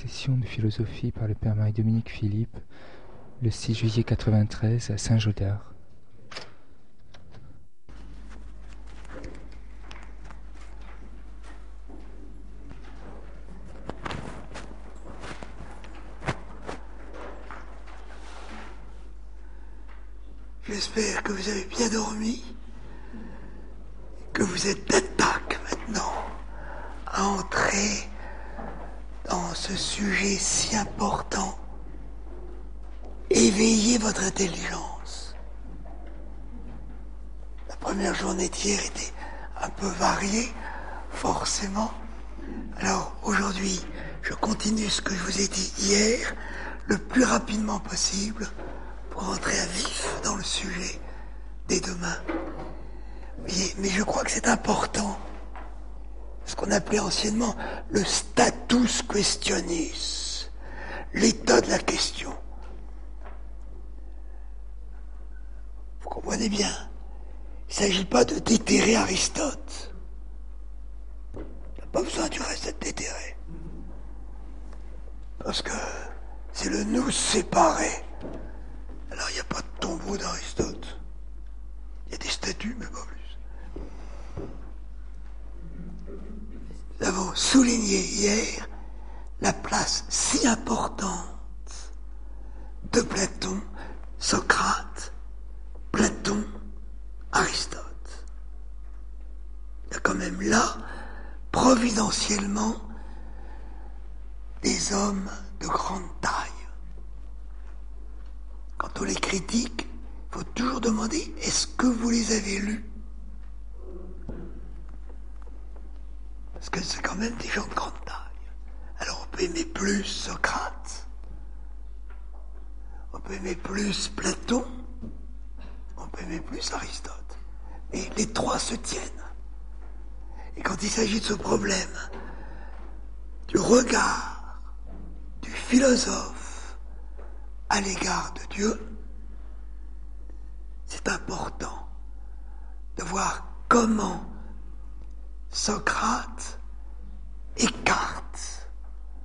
session de philosophie par le père Marie-Dominique Philippe, le 6 juillet 93 à Saint-Gaudard. J'espère que vous avez bien dormi, que vous êtes d'attaque maintenant à entrer dans ce sujet si important. Éveillez votre intelligence. La première journée d'hier était un peu variée, forcément. Alors aujourd'hui, je continue ce que je vous ai dit hier, le plus rapidement possible, pour entrer à vif dans le sujet dès demain. Mais je crois que c'est important. Ce qu'on appelait anciennement le status questionis, l'état de la question. Vous comprenez bien, il ne s'agit pas de déterrer Aristote. Il n'y a pas besoin du reste d'être déterré. Parce que c'est le nous séparé. Alors il n'y a pas de tombeau d'Aristote. Il y a des statues, mais pas plus. Nous avons souligné hier la place si importante de Platon, Socrate, Platon, Aristote. Il y a quand même là, providentiellement, des hommes de grande taille. Quand on les critique, il faut toujours demander, est-ce que vous les avez lus? Parce que c'est quand même des gens de grande taille. Alors on peut aimer plus Socrate, on peut aimer plus Platon, on peut aimer plus Aristote. Mais les trois se tiennent. Et quand il s'agit de ce problème, du regard du philosophe à l'égard de Dieu, c'est important de voir comment Socrate écarte.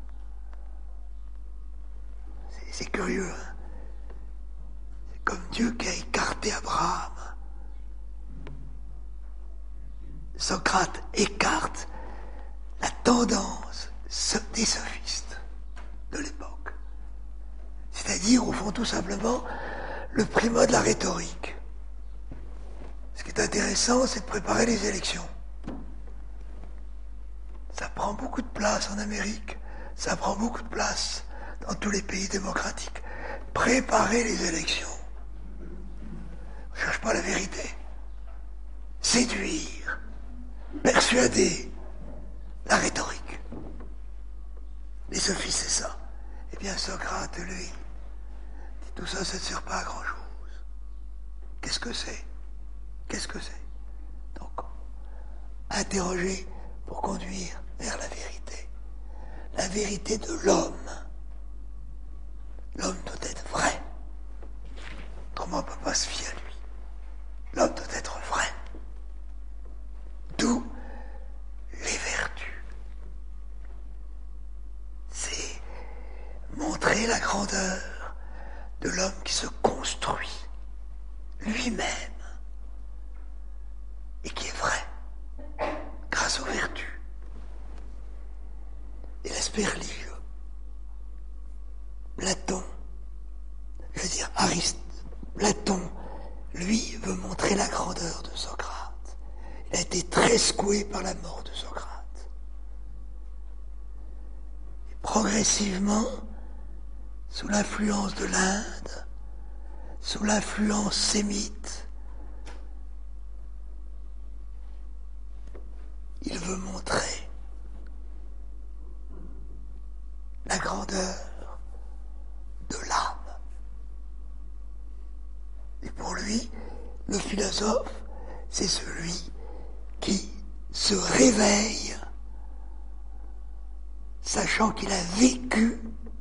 C'est curieux, hein? C'est comme Dieu qui a écarté Abraham. Socrate écarte la tendance des sophistes de l'époque. C'est-à-dire, au fond, tout simplement, le primat de la rhétorique. Ce qui est intéressant, c'est de préparer les élections. Ça prend beaucoup de place en Amérique, ça prend beaucoup de place dans tous les pays démocratiques. Préparer les élections. On ne cherche pas la vérité. Séduire, persuader, la rhétorique. Les sophistes, c'est ça. Eh bien, Socrate, lui, dit tout ça, ça ne sert pas à grand-chose. Qu'est-ce que c'est? Qu'est-ce que c'est? Donc, interroger pour conduire vers la vérité. La vérité de l'homme. L'homme doit être vrai. Autrement, on ne peut pas se fier à lui. L'homme doit être vrai. D'où les vertus. C'est montrer la grandeur de l'homme qui se construit lui-même et qui est vrai grâce aux vertus. Et l'aspect religieux. Platon, je veux dire Platon, lui, veut montrer la grandeur de Socrate. Il a été très secoué par la mort de Socrate. Et progressivement, sous l'influence de l'Inde, sous l'influence sémite, il veut montrer la grandeur de l'âme. Et pour lui, le philosophe, c'est celui qui se réveille, sachant qu'il a vécu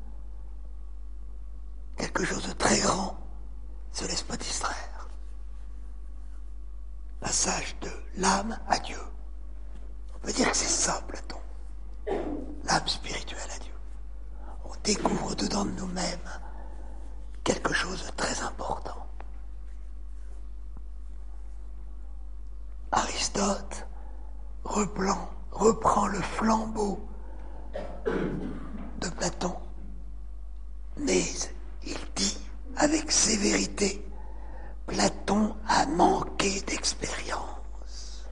quelque chose de très grand, ne se laisse pas distraire. Passage de l'âme à Dieu. On peut dire que c'est ça, Platon. L'âme spirituelle à Dieu. on découvre dedans de nous-mêmes quelque chose de très important. Aristote reprend le flambeau de Platon, mais il dit avec sévérité, Platon a manqué d'expérience.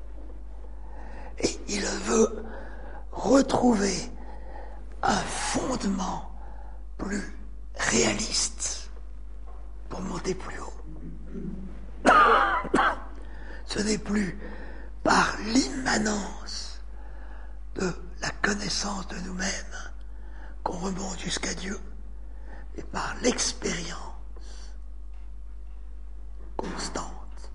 Et il veut retrouver un fondement plus réaliste pour monter plus haut. Ce n'est plus par l'immanence de la connaissance de nous-mêmes qu'on remonte jusqu'à Dieu, mais par l'expérience constante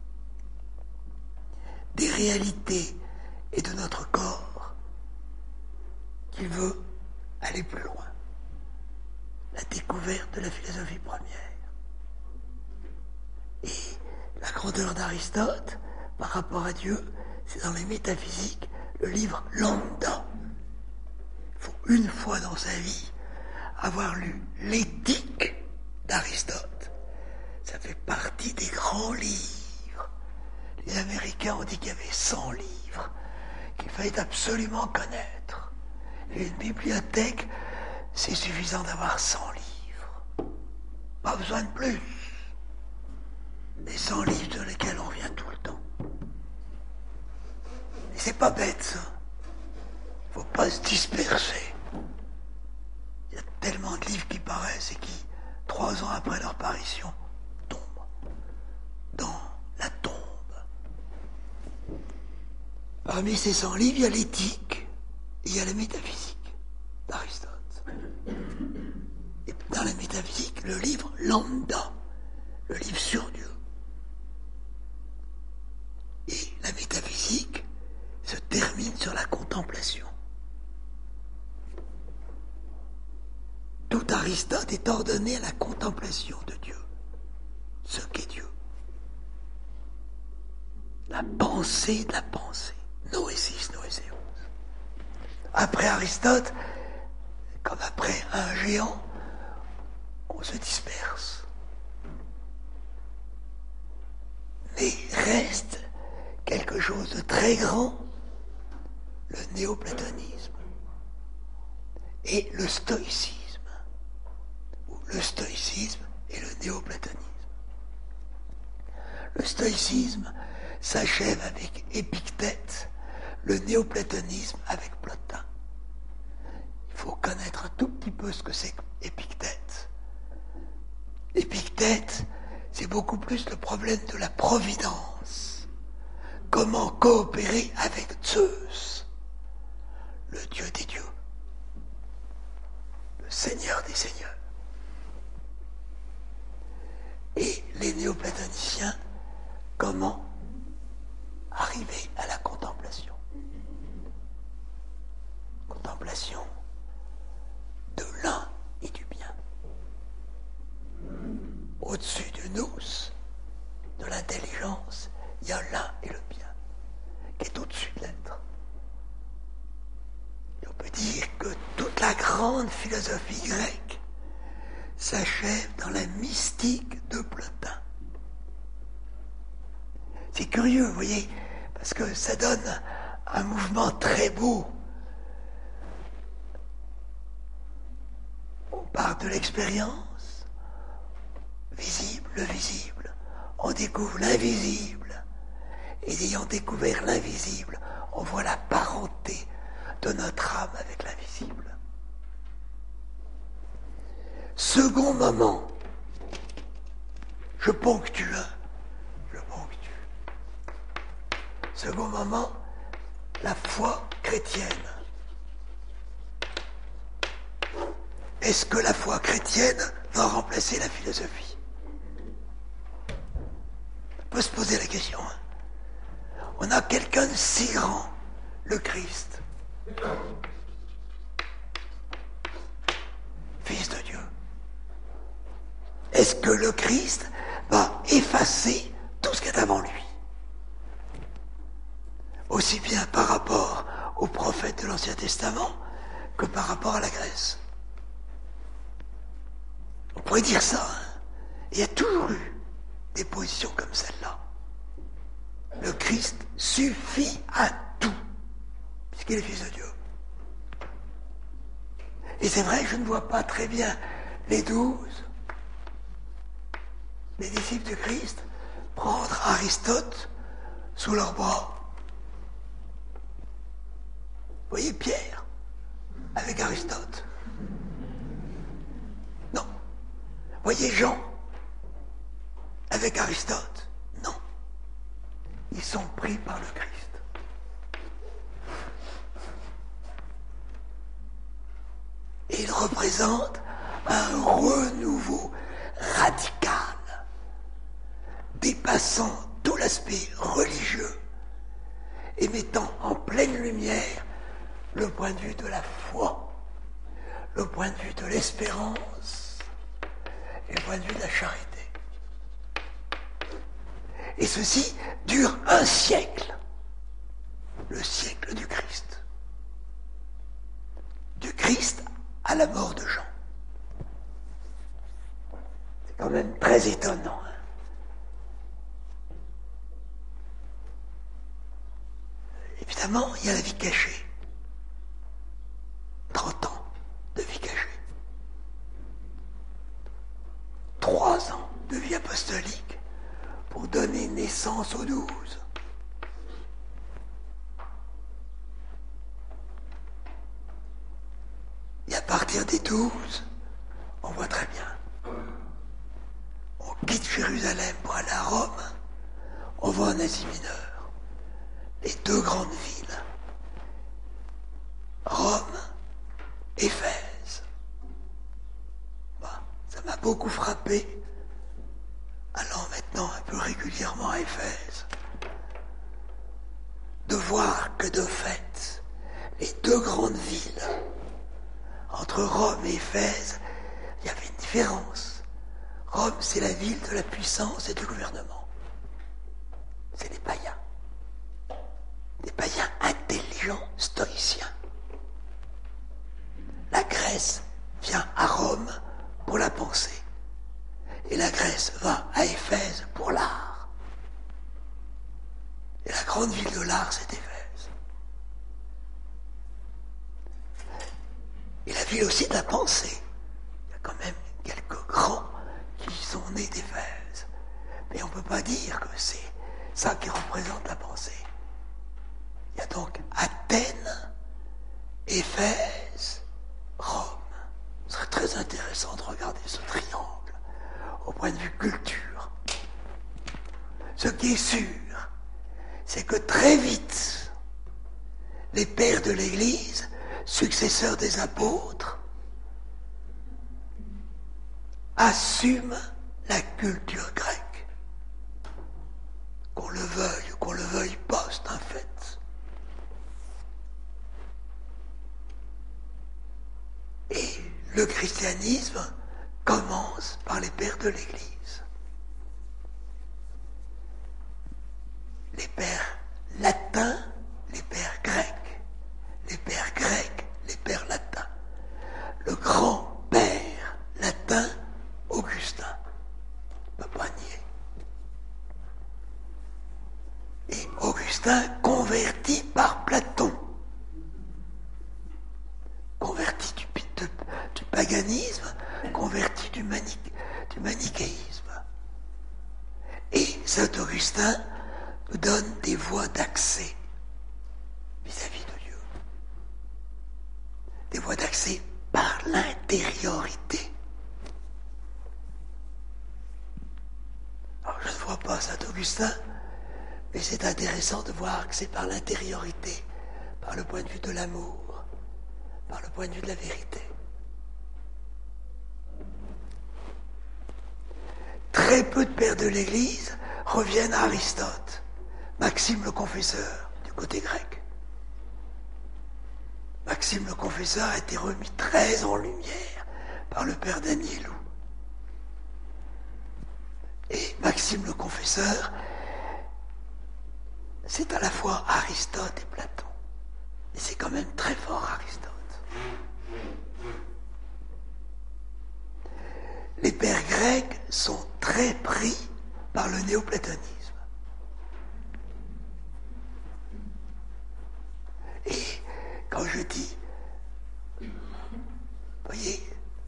des réalités et de notre corps qu'il veut aller plus loin. La découverte de la philosophie première. Et la grandeur d'Aristote par rapport à Dieu, c'est dans les métaphysiques, le livre lambda. Il faut une fois dans sa vie avoir lu l'éthique d'Aristote. Ça fait partie des grands livres. Les Américains ont dit qu'il y avait 100 livres qu'il fallait absolument connaître. Et une bibliothèque, c'est suffisant d'avoir 100 livres. Pas besoin de plus. Les 100 livres sur lesquels on revient tout le temps. Et c'est pas bête, ça. Faut pas se disperser. Il y a tellement de livres qui paraissent et qui, 3 ans après leur parution, tombent dans la tombe. Parmi ces 100 livres, il y a l'éthique et il y a la métaphysique d'Aristote. Et dans la métaphysique, le livre lambda, le livre sur Dieu. Et la métaphysique se termine sur la contemplation. Tout Aristote est ordonné à la contemplation de Dieu, ce qu'est Dieu. La pensée de la pensée. Noésis, noéséos. Après Aristote, comme après un géant, on se disperse. Mais reste quelque chose de très grand, le néoplatonisme et le stoïcisme, ou le stoïcisme et le néoplatonisme. Le stoïcisme s'achève avec Épictète, le néoplatonisme avec Plotin. Il faut connaître un tout petit peu ce que c'est qu'Épictète. Épictète, c'est beaucoup plus le problème de la providence. Comment coopérer avec Zeus, le Dieu des dieux, le Seigneur des seigneurs. Et les néoplatoniciens, comment arriver à la contemplation. Contemplation de l'un et du bien. Au-dessus du nous, de l'intelligence, il y a l'un et le bien, qui est au-dessus de l'être. Et on peut dire que toute la grande philosophie grecque s'achève dans la mystique de Plotin. C'est curieux, vous voyez, parce que ça donne un mouvement très beau. On part de l'expérience, visible, le visible. On découvre l'invisible. Et ayant découvert l'invisible, on voit la parenté de notre âme avec l'invisible. Second moment, je ponctue. Second moment, la foi chrétienne. Est-ce que la foi chrétienne va remplacer la philosophie? On peut se poser la question. On a quelqu'un de si grand, le Christ, Fils de Dieu. Est-ce que le Christ va effacer tout ce qu'il y a avant lui? Aussi bien par rapport aux prophètes de l'Ancien Testament que par rapport à la Grèce. On pourrait dire ça. Hein. Il y a toujours eu des positions comme celle-là. Le Christ suffit à tout, puisqu'il est Fils de Dieu. Et c'est vrai que je ne vois pas très bien les 12, les disciples du Christ, prendre Aristote sous leurs bras. Vous voyez Pierre avec Aristote? Non. Vous voyez Jean avec Aristote? Non. Ils sont pris par le Christ. Et ils représentent un renouveau radical, dépassant tout l'aspect religieux et mettant en pleine lumière le point de vue de la foi, le point de vue de l'espérance et le point de vue de la charité. Et ceci dure un siècle, le siècle du Christ. Du Christ à la mort de Jean. C'est quand même très étonnant. Hein. Évidemment, il y a la vie cachée. 30 ans de vie cachée. 3 ans de vie apostolique pour donner naissance aux 12. Et à partir des 12, on voit très bien. On quitte Jérusalem pour aller à Rome, on va en Asie mineure. Les 2 grandes villes, Rome, Éphèse. Ça m'a beaucoup frappé, allant maintenant un peu régulièrement à Éphèse, de voir que de fait, les 2 grandes villes, entre Rome et Éphèse, il y avait une différence. Rome, c'est la ville de la puissance et du gouvernement. C'est les païens. Des païens intelligents, stoïciens. La Grèce vient à Rome pour la pensée. Et la Grèce va à Éphèse pour l'art. Et la grande ville de l'art, c'est Éphèse. Et la ville aussi de la pensée. Il y a quand même quelques grands qui sont nés d'Éphèse. Mais on ne peut pas dire que c'est ça qui représente la pensée. Il y a donc Athènes, Éphèse, Rome. Ce serait très intéressant de regarder ce triangle au point de vue culture. Ce qui est sûr, c'est que très vite, les pères de l'Église, successeurs des apôtres, assument la culture grecque. Qu'on le veuille ou qu'on le veuille pas, c'est un fait. Et le christianisme commence par les pères de l'Église. Les pères latins, les pères grecs, les pères grecs, les pères latins. Le grand-père latin, Augustin, on ne peut pas nier. Et Augustin converti par Platon, converti du paganisme, converti du manichéisme. Et saint Augustin nous donne des voies d'accès vis-à-vis de Dieu. Des voies d'accès par l'intériorité. Alors je ne vois pas saint Augustin, mais c'est intéressant de voir que c'est par l'intériorité, par le point de vue de l'amour, par le point de vue de la vérité. Très peu de pères de l'Église reviennent à Aristote, Maxime le Confesseur, du côté grec. Maxime le Confesseur a été remis très en lumière par le père Danielou. Et Maxime le Confesseur, c'est à la fois Aristote et Platon. Et c'est quand même très fort Aristote. les pères grecs sont très pris par le néoplatonisme. Et quand je dis, voyez,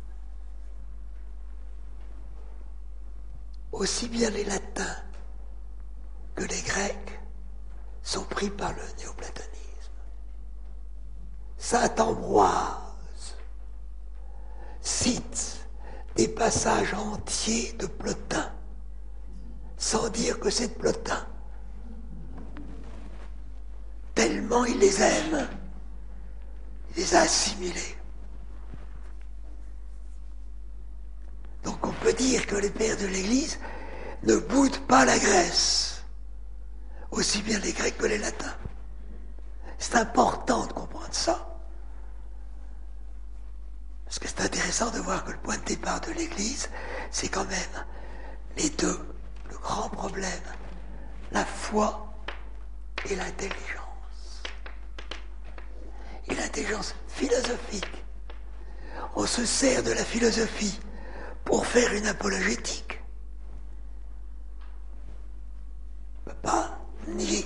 aussi bien les latins que les grecs sont pris par le néoplatonisme. Saint Ambroise cite des passages entiers de Plotin, sans dire que c'est de Plotin. Tellement il les aime, il les a assimilés. Donc on peut dire que les pères de l'Église ne boudent pas la Grèce, aussi bien les Grecs que les Latins. C'est important de comprendre ça. Parce que c'est intéressant de voir que le point de départ de l'Église, c'est quand même les deux, le grand problème, la foi et l'intelligence. Et l'intelligence philosophique. On se sert de la philosophie pour faire une apologétique. On ne peut pas nier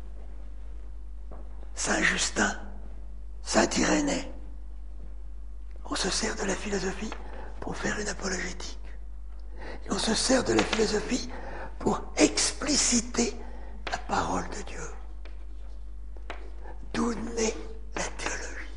Saint Justin, Saint Irénée. On se sert de la philosophie pour faire une apologétique. Et on se sert de la philosophie pour expliciter la parole de Dieu. D'où naît la théologie.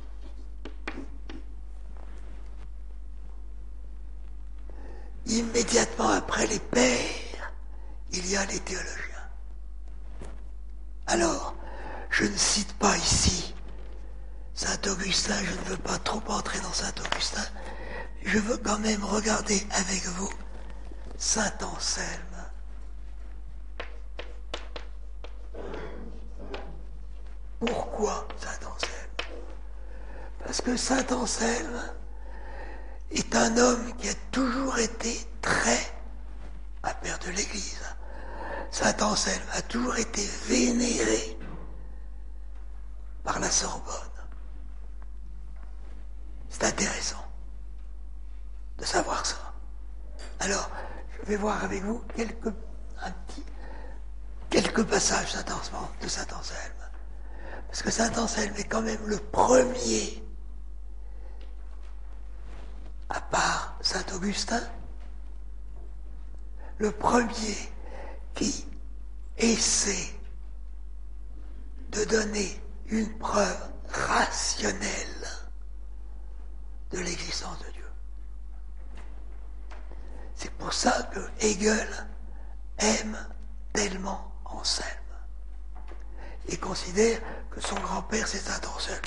Immédiatement après les pères, il y a les théologiens. Alors, je ne cite pas ici Saint-Augustin, je ne veux pas trop entrer dans Saint-Augustin, je veux quand même regarder avec vous Saint-Anselme. Pourquoi Saint-Anselme? Parce que Saint-Anselme est un homme qui a toujours été un père de l'Église. Saint-Anselme a toujours été vénéré par la Sorbonne. C'est intéressant de savoir ça. Alors, je vais voir avec vous quelques passages de Saint-Anselme. Parce que Saint-Anselme est quand même le premier, à part Saint-Augustin, le premier qui essaie de donner une preuve rationnelle de l'existence de Dieu. C'est pour ça que Hegel aime tellement Anselme et considère que son grand-père c'est Saint-Anselme.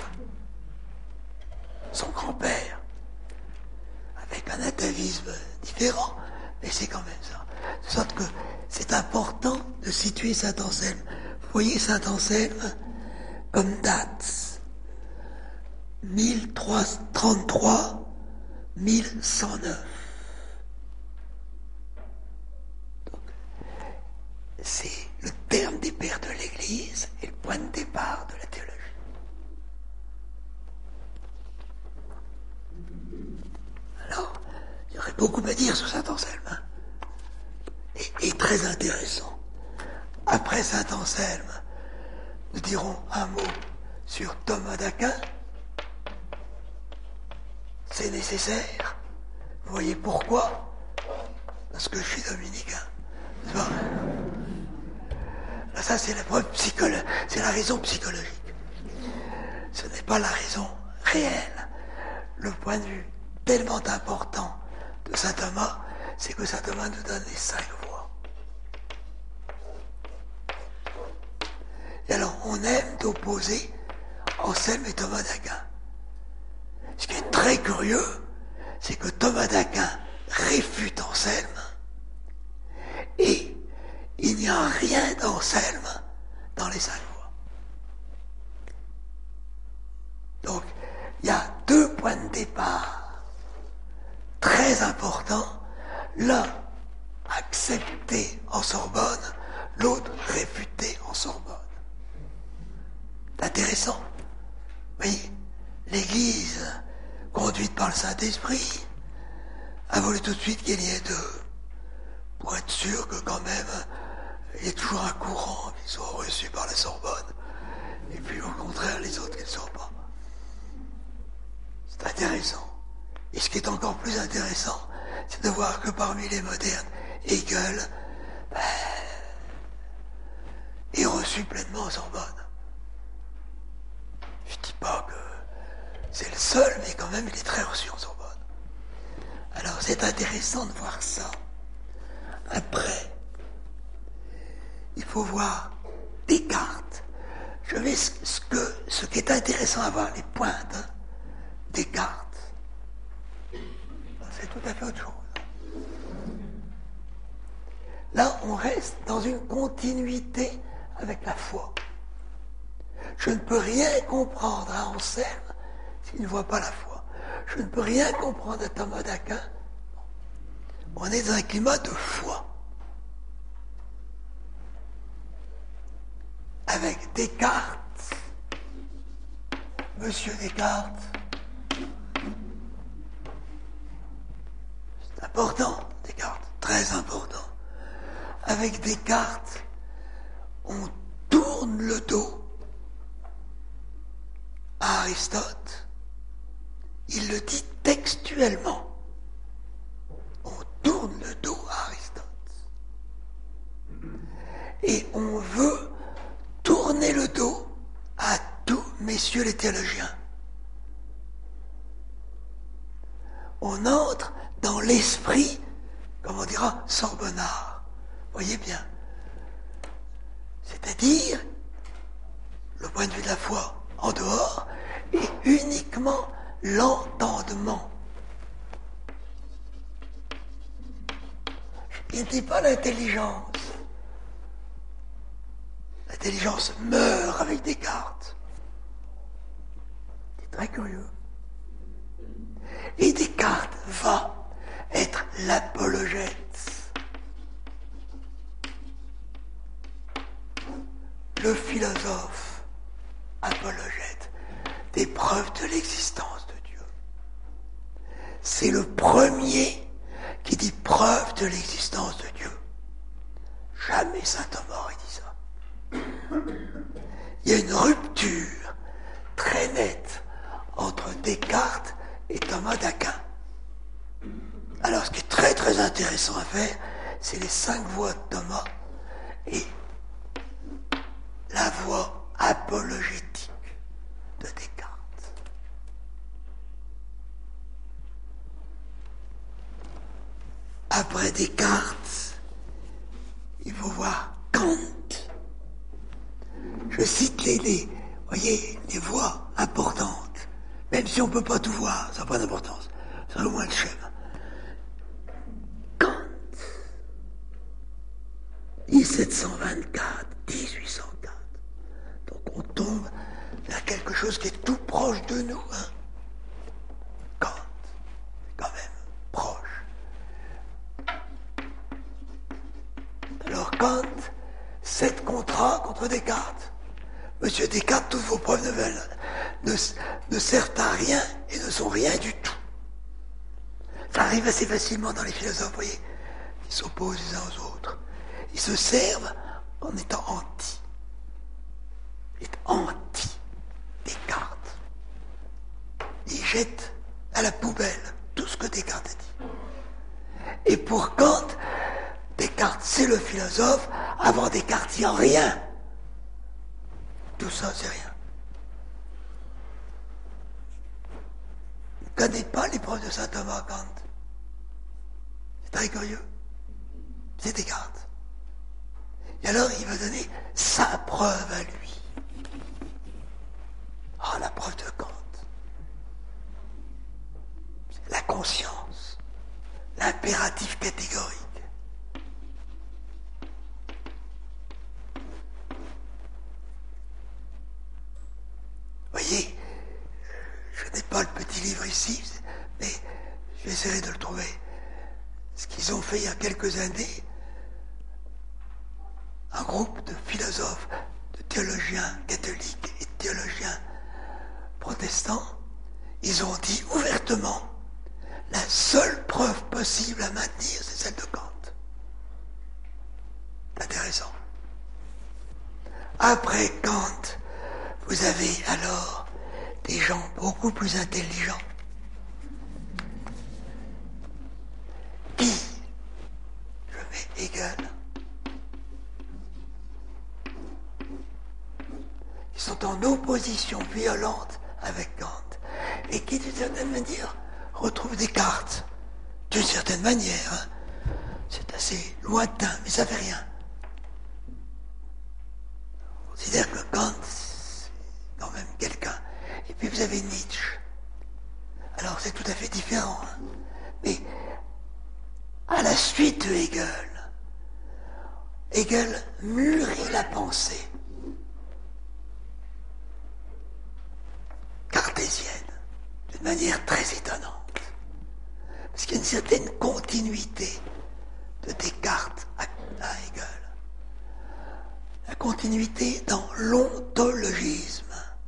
Son grand-père, avec un atavisme différent, mais c'est quand même ça. De sorte que c'est important de situer Saint-Anselme. Vous voyez Saint-Anselme comme date. 1333, 1109. Donc, c'est le terme des pères de l'Église et le point de départ de la théologie. Alors, il y aurait beaucoup à dire sur Saint-Anselme, hein, et très intéressant. Après Saint-Anselme, nous dirons un mot sur Thomas d'Aquin. C'est nécessaire. Vous voyez pourquoi? Parce que je suis dominicain. Là, ça, c'est la preuve psychologique. C'est la raison psychologique. Ce n'est pas la raison réelle. Le point de vue tellement important de saint Thomas, c'est que saint Thomas nous donne les 5 voies. Et alors, on aime d'opposer Anselme et Thomas d'Aquin. Ce qui est très curieux, c'est que Thomas d'Aquin réfute Anselme et il n'y a rien d'Anselme dans les 5 voies. Donc, il y a 2 points de départ très importants, l'un accepté en Sorbonne, l'autre réfuté en Sorbonne. C'est intéressant. Vous voyez, l'Église, conduite par le Saint-Esprit, a voulu tout de suite qu'il y ait deux, pour être sûr que quand même, il y ait toujours un courant qui soit reçu par la Sorbonne, et puis au contraire les autres qui ne sont pas. C'est intéressant. Et ce qui est encore plus intéressant, c'est de voir que parmi les modernes, Hegel est reçu pleinement en Sorbonne. Je ne dis pas que c'est le seul, mais quand même il est très reçu en Sorbonne. Alors c'est intéressant de voir ça. Après, il faut voir Descartes. Je vais ce qui est intéressant à voir, les pointes, hein, Descartes. C'est tout à fait autre chose. Là, on reste dans une continuité avec la foi. Je ne peux rien comprendre à Anselme s'il ne voit pas la foi. Je ne peux rien comprendre à Thomas d'Aquin. On est dans un climat de foi. Avec Descartes, Monsieur Descartes, c'est important, Descartes, très important. Avec Descartes, on tourne le dos à Aristote. Il le dit textuellement. On tourne le dos à Aristote. Et on veut tourner le dos à tous messieurs les théologiens. On entre dans l'esprit, comme on dira, sorbonnard. Voyez bien. C'est-à-dire, le point de vue de la foi en dehors, et uniquement l'entendement. Il ne dit pas l'intelligence. L'intelligence meurt avec Descartes. C'est très curieux. Et Descartes va être l'apologète. Le philosophe apologète des preuves de l'existence de Dieu. C'est le premier qui dit preuve de l'existence de Dieu. Jamais saint Thomas aurait dit ça. Il y a une rupture très nette entre Descartes et Thomas d'Aquin. Alors, ce qui est très très intéressant à faire, c'est les 5 voies de Thomas et la voie apologétique de Descartes. Après Descartes, il faut voir Kant. Je cite les voies importantes. Même si on ne peut pas tout voir, ça n'a pas d'importance. C'est au moins le schéma. Kant, 1724, 1804. Donc on tombe vers quelque chose qui est tout proche de nous. Hein. Kant, quand même, proche. Alors Kant, 7 contrats contre Descartes. Monsieur Descartes, toutes vos preuves ne servent à rien et ne sont rien du tout. Ça arrive assez facilement dans les philosophes, vous voyez, qui s'opposent les uns aux autres. Ils se servent en étant anti. Ils sont anti-Descartes. Ils jettent à la poubelle tout ce que Descartes a dit. Et pour Kant, Descartes, c'est le philosophe. Avant Descartes, il n'y a rien. Tout ça, c'est rien. Il ne connaît pas les preuves de saint Thomas, Kant. C'est très curieux. C'est Descartes. Et alors, il va donner sa preuve à lui. Ah, la preuve de Kant. C'est la conscience. L'impératif catégorique. Voyez, je n'ai pas le petit livre ici, mais j'essaierai de le trouver. Ce qu'ils ont fait il y a quelques années, un groupe de philosophes, de théologiens catholiques et de théologiens protestants, ils ont dit ouvertement la seule preuve possible à maintenir, c'est celle de Kant. C'est intéressant. Après Kant, vous avez alors des gens beaucoup plus intelligents qui, je mets Hegel, qui sont en opposition violente avec Kant et qui, d'une certaine manière, retrouvent Descartes. D'une certaine manière, hein. C'est assez lointain, mais ça fait rien. On considère que Kant, c'est quand même quelqu'un. Et puis vous avez Nietzsche. Alors c'est tout à fait différent. Hein. Mais à la suite de Hegel mûrit la pensée cartésienne d'une manière très étonnante. Parce qu'il y a une certaine continuité de Descartes à Hegel. La continuité dans l'ontologisme.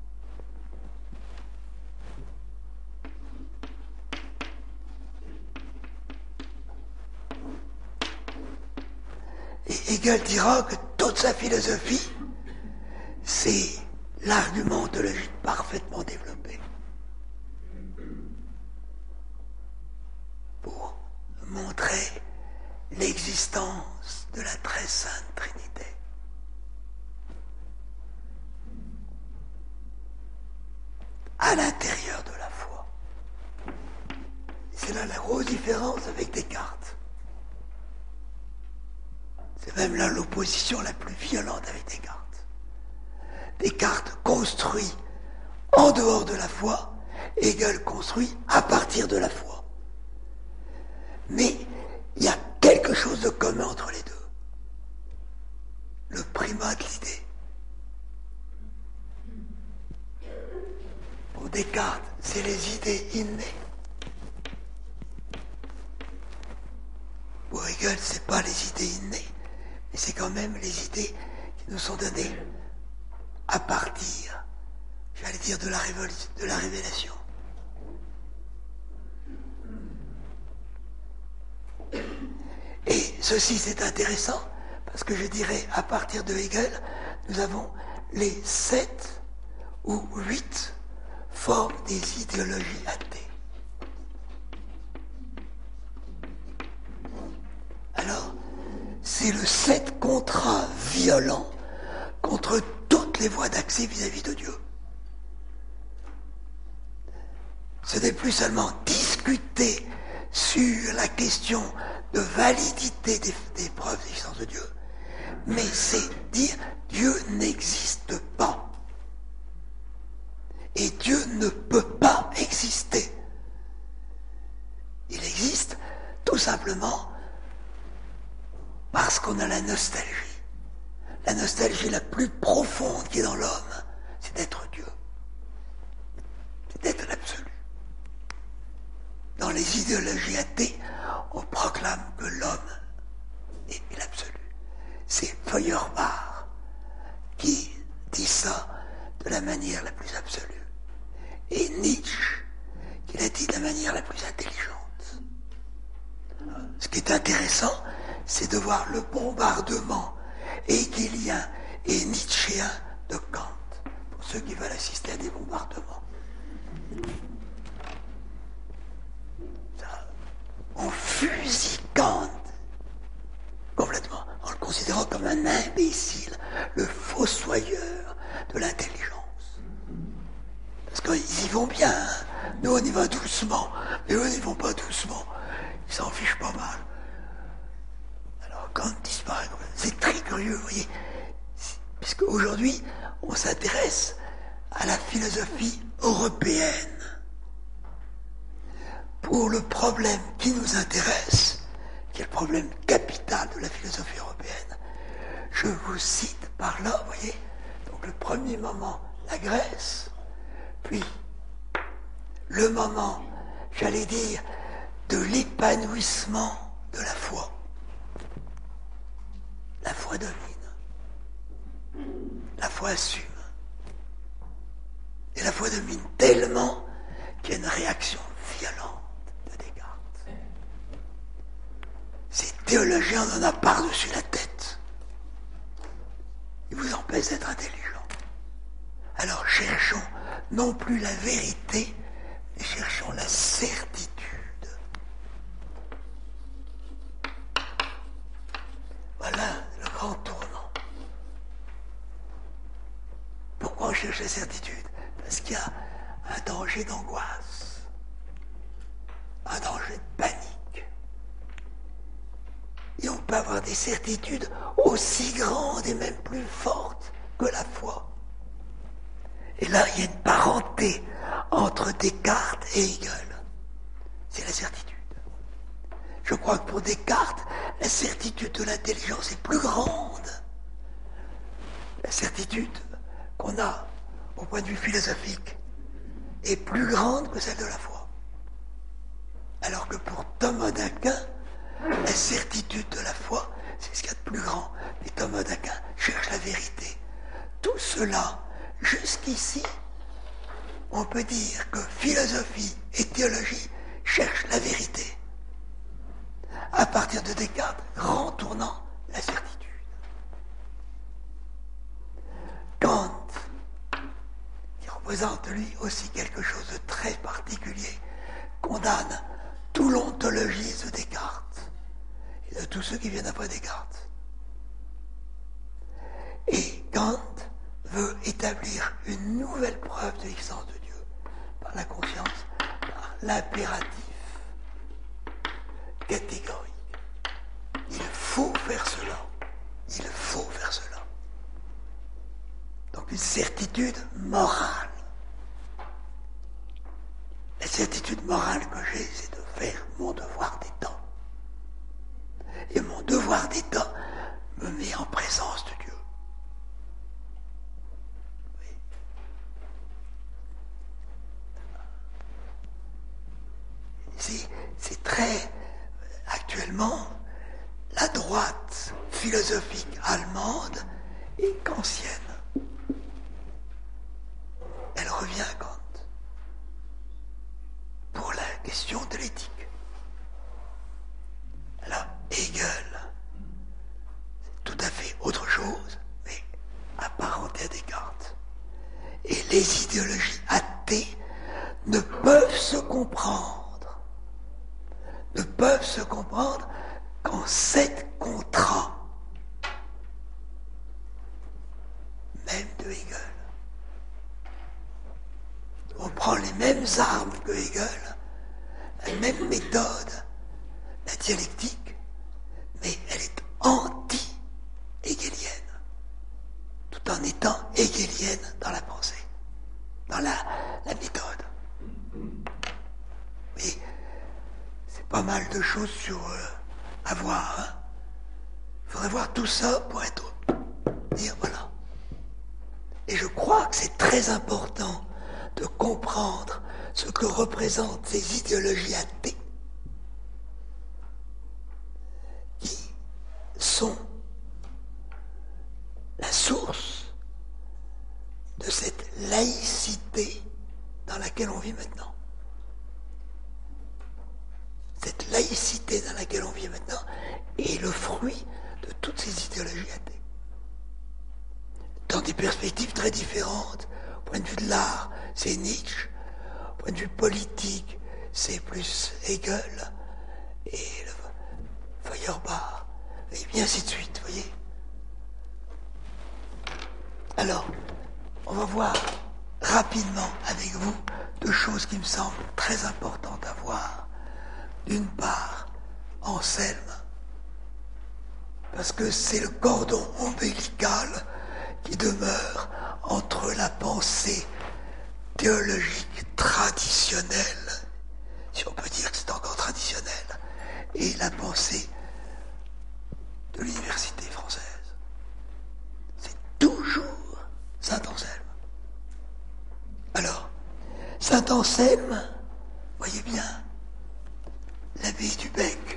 Et Hegel dira que toute sa philosophie, c'est l'argument ontologique parfaitement développé. Pour montrer l'existence de la très sainte Trinité. À l'intérieur de la foi. C'est là la grosse différence avec Descartes. C'est même là l'opposition la plus violente avec Descartes. Descartes construit en dehors de la foi, Hegel construit à partir de la foi. Mais il y a quelque chose de commun entre les deux. Le primat de l'idée. Pour Descartes, c'est les idées innées. Pour Hegel, c'est pas les idées innées, mais c'est quand même les idées qui nous sont données à partir, j'allais dire, de la révélation. Et ceci, c'est intéressant, parce que je dirais, à partir de Hegel, nous avons les 7 ou 8 formes des idéologies athées. Alors, c'est le 7 contrats violents contre toutes les voies d'accès vis-à-vis de Dieu. Ce n'est plus seulement discuter sur la question de validité des preuves d'existence de Dieu, mais c'est dire Dieu n'existe pas. Et Dieu ne peut pas exister. Il existe tout simplement parce qu'on a la nostalgie. La nostalgie la plus profonde qui est dans l'homme, c'est d'être Dieu. C'est d'être l'absolu. Dans les idéologies athées, on proclame que l'homme est l'absolu. C'est Feuerbach qui dit ça de la manière la plus absolue. Et Nietzsche qui l'a dit de la manière la plus intelligente. Ce qui est intéressant, c'est de voir le bombardement hegelien et nietzschéen de Kant, pour ceux qui veulent assister à des bombardements. On fusille Kant complètement, en le considérant comme un imbécile, le fossoyeur de l'intelligence. Parce qu'ils y vont bien, hein. Nous on y va doucement, mais eux ils vont pas doucement, ils s'en fichent pas mal. Alors Kant disparaît, c'est très curieux, vous voyez, puisque aujourd'hui on s'intéresse à la philosophie européenne. Pour le problème qui nous intéresse, qui est le problème capital de la philosophie européenne, je vous cite par là, vous voyez, donc le premier moment, la Grèce, puis le moment, j'allais dire, de l'épanouissement de la foi. La foi domine. La foi assume. Et la foi domine tellement qu'il y a une réaction violente de Descartes. théologien en a par-dessus la tête. Il vous empêche d'être intelligent. Alors cherchons non plus la vérité, mais cherchons la certitude. Voilà le grand tournant. Pourquoi on cherche la certitude? Parce qu'il y a un danger d'angoisse, un danger de panique. Et on peut avoir des certitudes aussi grandes et même plus fortes que la foi. Et là, il y a une parenté entre Descartes et Hegel. C'est la certitude. Je crois que pour Descartes, la certitude de l'intelligence est plus grande. La certitude qu'on a au point de vue philosophique est plus grande que celle de la foi. Alors que pour Thomas d'Aquin, la certitude de la foi, c'est ce qu'il y a de plus grand. Mais Thomas d'Aquin cherche la vérité. Tout cela, jusqu'ici, on peut dire que philosophie et théologie cherchent la vérité. À partir de Descartes, grand tournant, la certitude. Kant, qui représente lui aussi quelque chose de très particulier, condamne tout l'ontologisme de Descartes et de tous ceux qui viennent après Descartes. Et Kant veut établir une nouvelle preuve de l'existence de Dieu par la conscience, par l'impératif catégorique. Il faut faire cela. Il faut faire cela. Donc une certitude morale. La certitude morale que j'ai, c'est de faire mon devoir d'État. Et mon devoir d'État me met en présence de Dieu. C'est très, actuellement, la droite philosophique allemande est kantienne. Elle revient à Kant pour la question de l'éthique. Alors, Hegel, c'est tout à fait autre chose, mais apparenté à Descartes. Et les idéologies athées ne peuvent se comprendre qu'en 7 contrats, même de Hegel. On prend les mêmes armes que Hegel, la même méthode, la dialectique, mais elle est anti-hegelienne, tout en étant hegelienne dans la pensée, dans la méthode. Mais c'est pas mal de choses à voir. Hein. Il faudrait voir tout ça pour dire voilà. Et je crois que c'est très important de comprendre ce que représentent ces idéologies athées qui sont la source de cette laïcité dans laquelle on vit maintenant. Cette laïcité dans laquelle on vit maintenant est le fruit de toutes ces idéologies athées. Dans des perspectives très différentes. Au point de vue de l'art, c'est Nietzsche. Au point de vue politique, c'est plus Hegel et Feuerbach, et bien ainsi de suite, vous voyez. Alors, on va voir rapidement avec vous deux choses qui me semblent très importantes à voir. D'une part, Anselme, parce que c'est le cordon ombilical qui demeure entre la pensée théologique traditionnelle, si on peut dire que c'est encore traditionnel, et la pensée de l'université française. C'est toujours Saint Anselme. Alors, Saint Anselme, voyez bien, l'abbaye du Bec.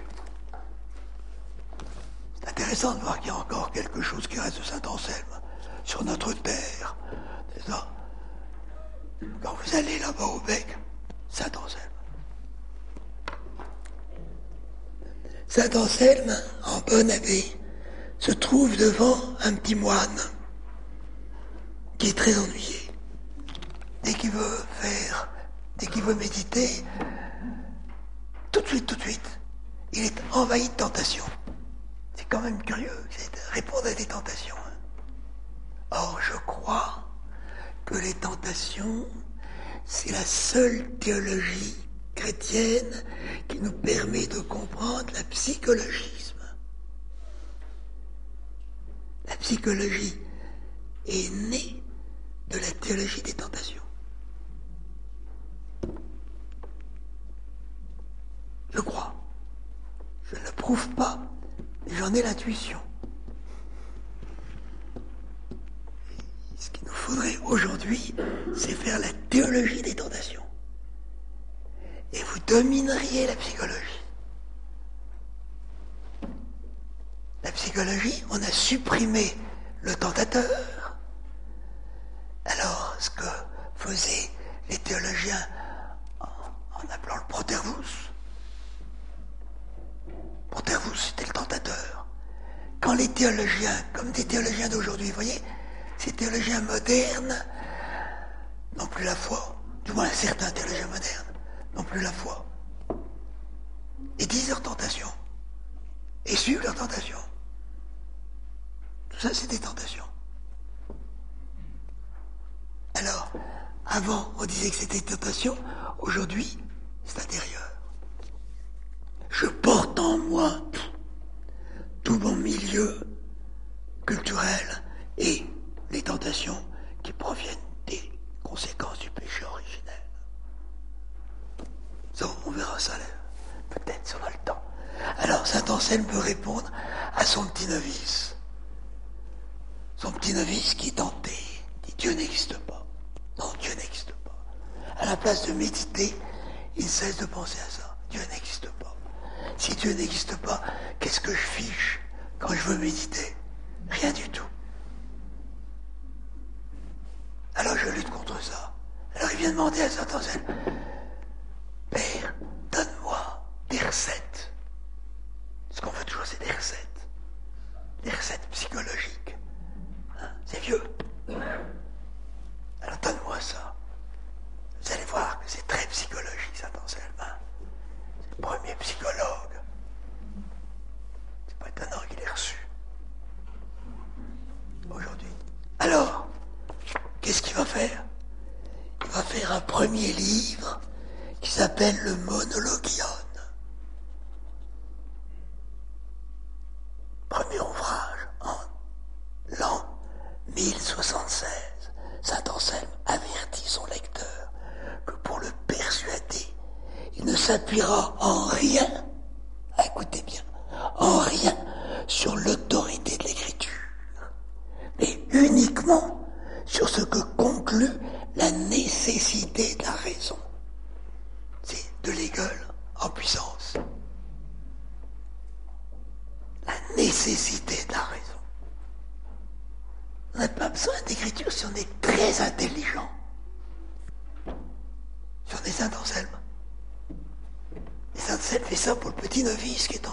C'est intéressant de voir qu'il y a encore quelque chose qui reste de Saint Anselme sur notre terre. C'est ça. Quand vous allez là-bas au Bec, Saint Anselme. Saint Anselme, en bon abbé, se trouve devant un petit moine qui est très ennuyé. Dès qu'il veut méditer, tout de suite, il est envahi de tentations. C'est quand même curieux, c'est de répondre à des tentations. Or, je crois que les tentations, c'est la seule théologie chrétienne qui nous permet de comprendre la psychologisme. La psychologie est née de la théologie des tentations. Je crois. Je ne le prouve pas, mais j'en ai l'intuition. Ce qu'il nous faudrait aujourd'hui, c'est faire la théologie des tentations. Et vous domineriez la psychologie. La psychologie, on a supprimé le tentateur. Alors, ce que faisaient les théologiens en appelant le protervus, c'était le tentateur. Quand les théologiens, comme des théologiens d'aujourd'hui, vous voyez, ces théologiens modernes n'ont plus la foi, du moins certains théologiens modernes n'ont plus la foi. Ils disent leur tentation et suivent leur tentation. Tout ça, c'est des tentations. Alors, avant, on disait que c'était des tentations, aujourd'hui, c'est intérieur. Je porte en moi tout mon milieu culturel et les tentations qui proviennent des conséquences du péché originel. Ça, on verra ça peut-être si on a le temps. Alors, saint Anselme peut répondre à son petit novice. Son petit novice qui est tenté, dit Dieu n'existe pas. Non, Dieu n'existe pas. À la place de méditer, il cesse de penser à ça. Dieu n'existe pas. Si Dieu n'existe pas, qu'est-ce que je fiche quand je veux méditer? Rien du tout. Alors je lutte contre ça. Alors il vient demander à saint Anselme, Père, donne-moi des recettes. Ce qu'on veut toujours, c'est des recettes. Des recettes psychologiques. Hein, c'est vieux. Alors donne-moi ça. Vous allez voir que c'est très psychologique, saint Anselme. Hein. C'est le premier psychologue. C'est pas étonnant qu'il ait reçu. Aujourd'hui. Alors, qu'est-ce qu'il va faire? Il va faire un premier livre qui s'appelle le Monologion. Premier ouvrage en l'an 1076. Saint Anselme avertit son lecteur que pour le persuader, il ne s'appuiera en rien, écoutez bien, en rien sur l'autorité de l'écriture, mais uniquement sur ce que conclut la nécessité de la raison. C'est de Hegel en puissance. La nécessité de la raison. On n'a pas besoin d'écriture si on est très intelligent. Si on est saint Anselme. Et saint Anselme fait ça pour le petit novice qui est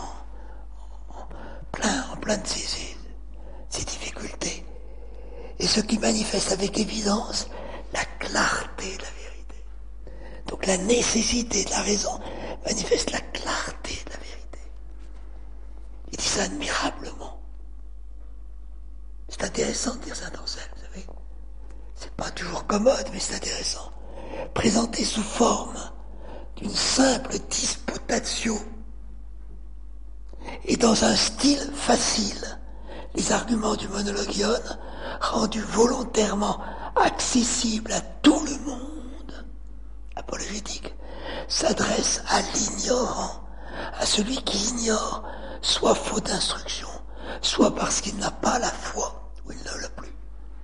en plein de ses difficultés. Et ce qui manifeste avec évidence la clarté de la vérité. Donc la nécessité de la raison manifeste la clarté de la vérité. Il dit ça admirablement. C'est intéressant de dire saint Anselme, vous savez. C'est pas toujours commode, mais c'est intéressant. Présenté sous forme d'une simple disputatio et dans un style facile, les arguments du Monologion, rendus volontairement accessibles à tout le monde, apologétique, s'adressent à l'ignorant, à celui qui ignore, soit faute d'instruction, soit parce qu'il n'a pas la foi, ou il ne l'a plus.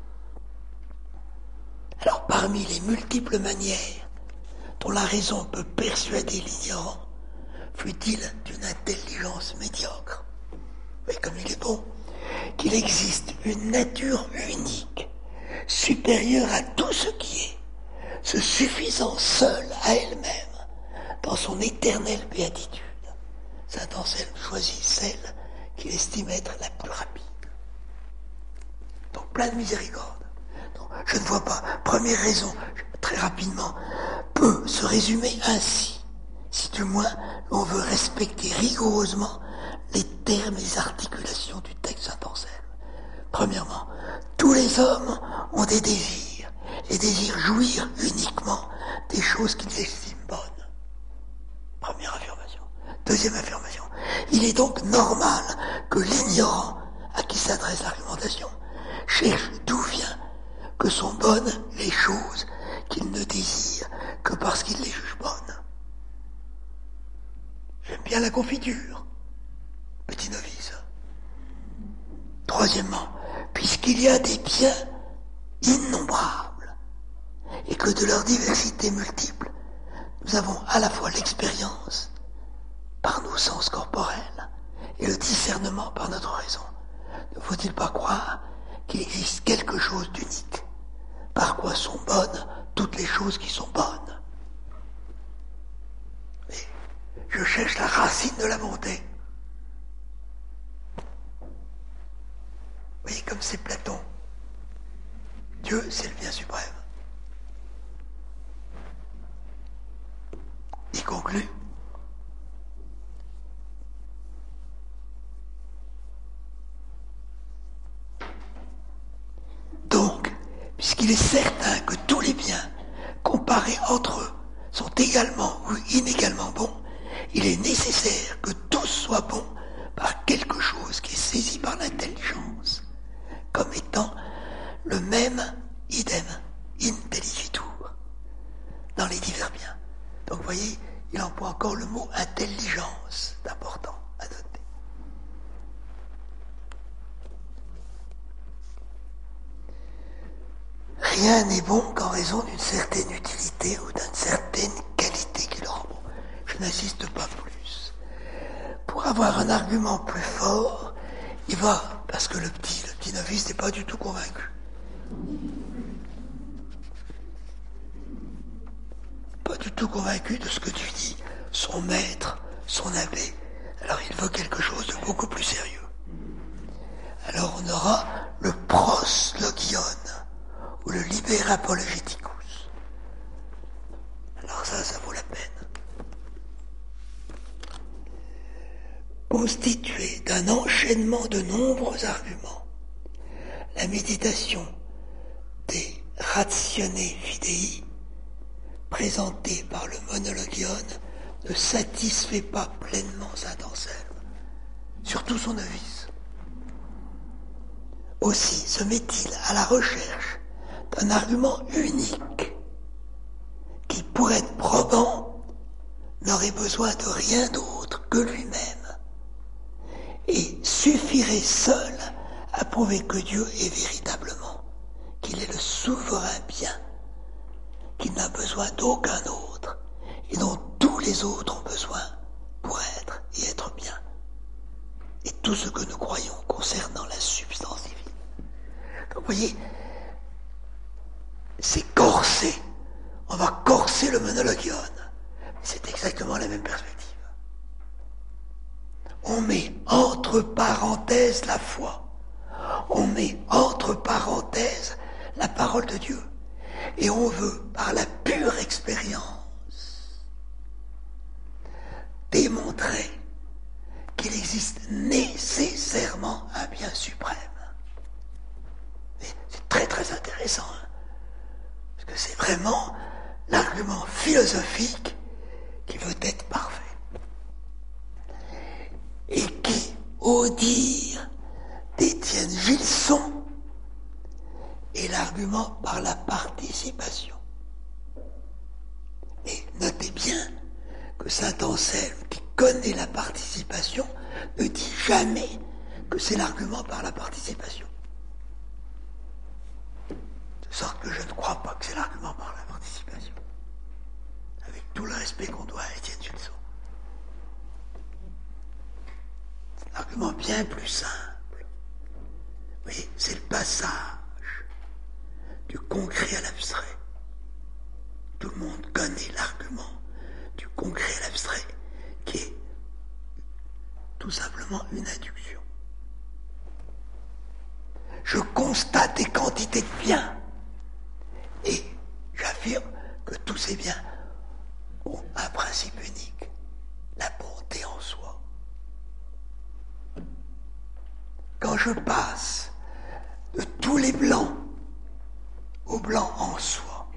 Alors parmi les multiples manières dont la raison peut persuader l'ignorant, fût-il d'une intelligence médiocre, mais comme il est bon, qu'il existe une nature unique, supérieure à tout ce qui est, se suffisant seule à elle-même dans son éternelle béatitude. saint Anselme choisit celle qu'il estime être la plus rapide. Donc plein de miséricorde. Donc, je ne vois pas. Première raison, très rapidement, peut se résumer ainsi. Si du moins on veut respecter rigoureusement les termes et les articulations du texte saint Anselme. Premièrement, tous les hommes ont des désirs et désirent jouir uniquement des choses qu'ils estiment bonnes. Première affirmation. Deuxième affirmation. Il est donc normal que l'ignorant à qui s'adresse l'argumentation cherche d'où vient que sont bonnes les choses qu'il ne désire que parce qu'il les juge bonnes. J'aime bien la confiture, petit novice. Troisièmement, puisqu'il y a des biens innombrables et que de leur diversité multiple, nous avons à la fois l'expérience par nos sens corporels et le discernement par notre raison. Ne faut-il pas croire qu'il existe quelque chose d'unique, par quoi sont bonnes toutes les choses qui sont bonnes? Et je cherche la racine de la bonté. Vous voyez comme c'est Platon. Dieu, c'est le bien suprême. Il conclut. Donc, puisqu'il est certain que tous les biens, comparés entre eux, sont également ou inégalement bons, il est nécessaire que tous soient bons par quelque chose qui est saisi par l'intelligence, comme étant le même idem intelligitur dans les divers biens. Donc vous voyez, il emploie encore le mot intelligence, c'est important à noter. Rien n'est bon qu'en raison d'une certaine utilité ou d'une certaine qualité qui le rend bon. Je n'insiste pas plus. Pour avoir un argument plus fort, il va, parce que le petit novice n'est pas du tout convaincu. Pas du tout convaincu de ce que tu dis, son maître, son abbé. Alors il veut quelque chose de beaucoup plus sérieux. Alors on aura le proslogion, ou le liber apologeticus. Alors ça vaut la peine. Constitué d'un enchaînement de nombreux arguments, la méditation des ratione fidei, présentée par le monologion, ne satisfait pas pleinement saint Anselme, surtout son novice. Aussi se met-il à la recherche d'un argument unique qui, pour être probant, n'aurait besoin de rien d'autre que lui-même et suffirait seul à prouver que Dieu est véritablement, qu'il est le souverain bien, qu'il n'a besoin d'aucun autre et dont tous les autres ont besoin pour être et être bien. Et tout ce que nous croyons concernant la substance divine. Donc vous voyez, c'est corsé. On va corser le monologion. C'est exactement la même perspective. On met entre parenthèses la foi. On met entre parenthèses la parole de Dieu. Et on veut, par la pure expérience, démontrer qu'il existe nécessairement un bien suprême. Et c'est très très intéressant, hein, parce que c'est vraiment l'argument philosophique qui veut être parfait. Et qui, au dire d'Étienne Gilson, est l'argument par la participation. Mais notez bien que saint Anselme, qui connaît la participation, ne dit jamais que c'est l'argument par la participation. De sorte que je ne crois pas que c'est l'argument par la participation. Avec tout le respect qu'on doit à Étienne Gilson. C'est un argument bien plus simple. Vous voyez, c'est le passage du concret à l'abstrait. Tout le monde connaît l'argument du concret à l'abstrait, qui est tout simplement une induction. Je constate des quantités de biens et j'affirme que tous ces biens ont un principe unique, la bonté en soi. Quand je passe de tous les blancs au blanc en soi,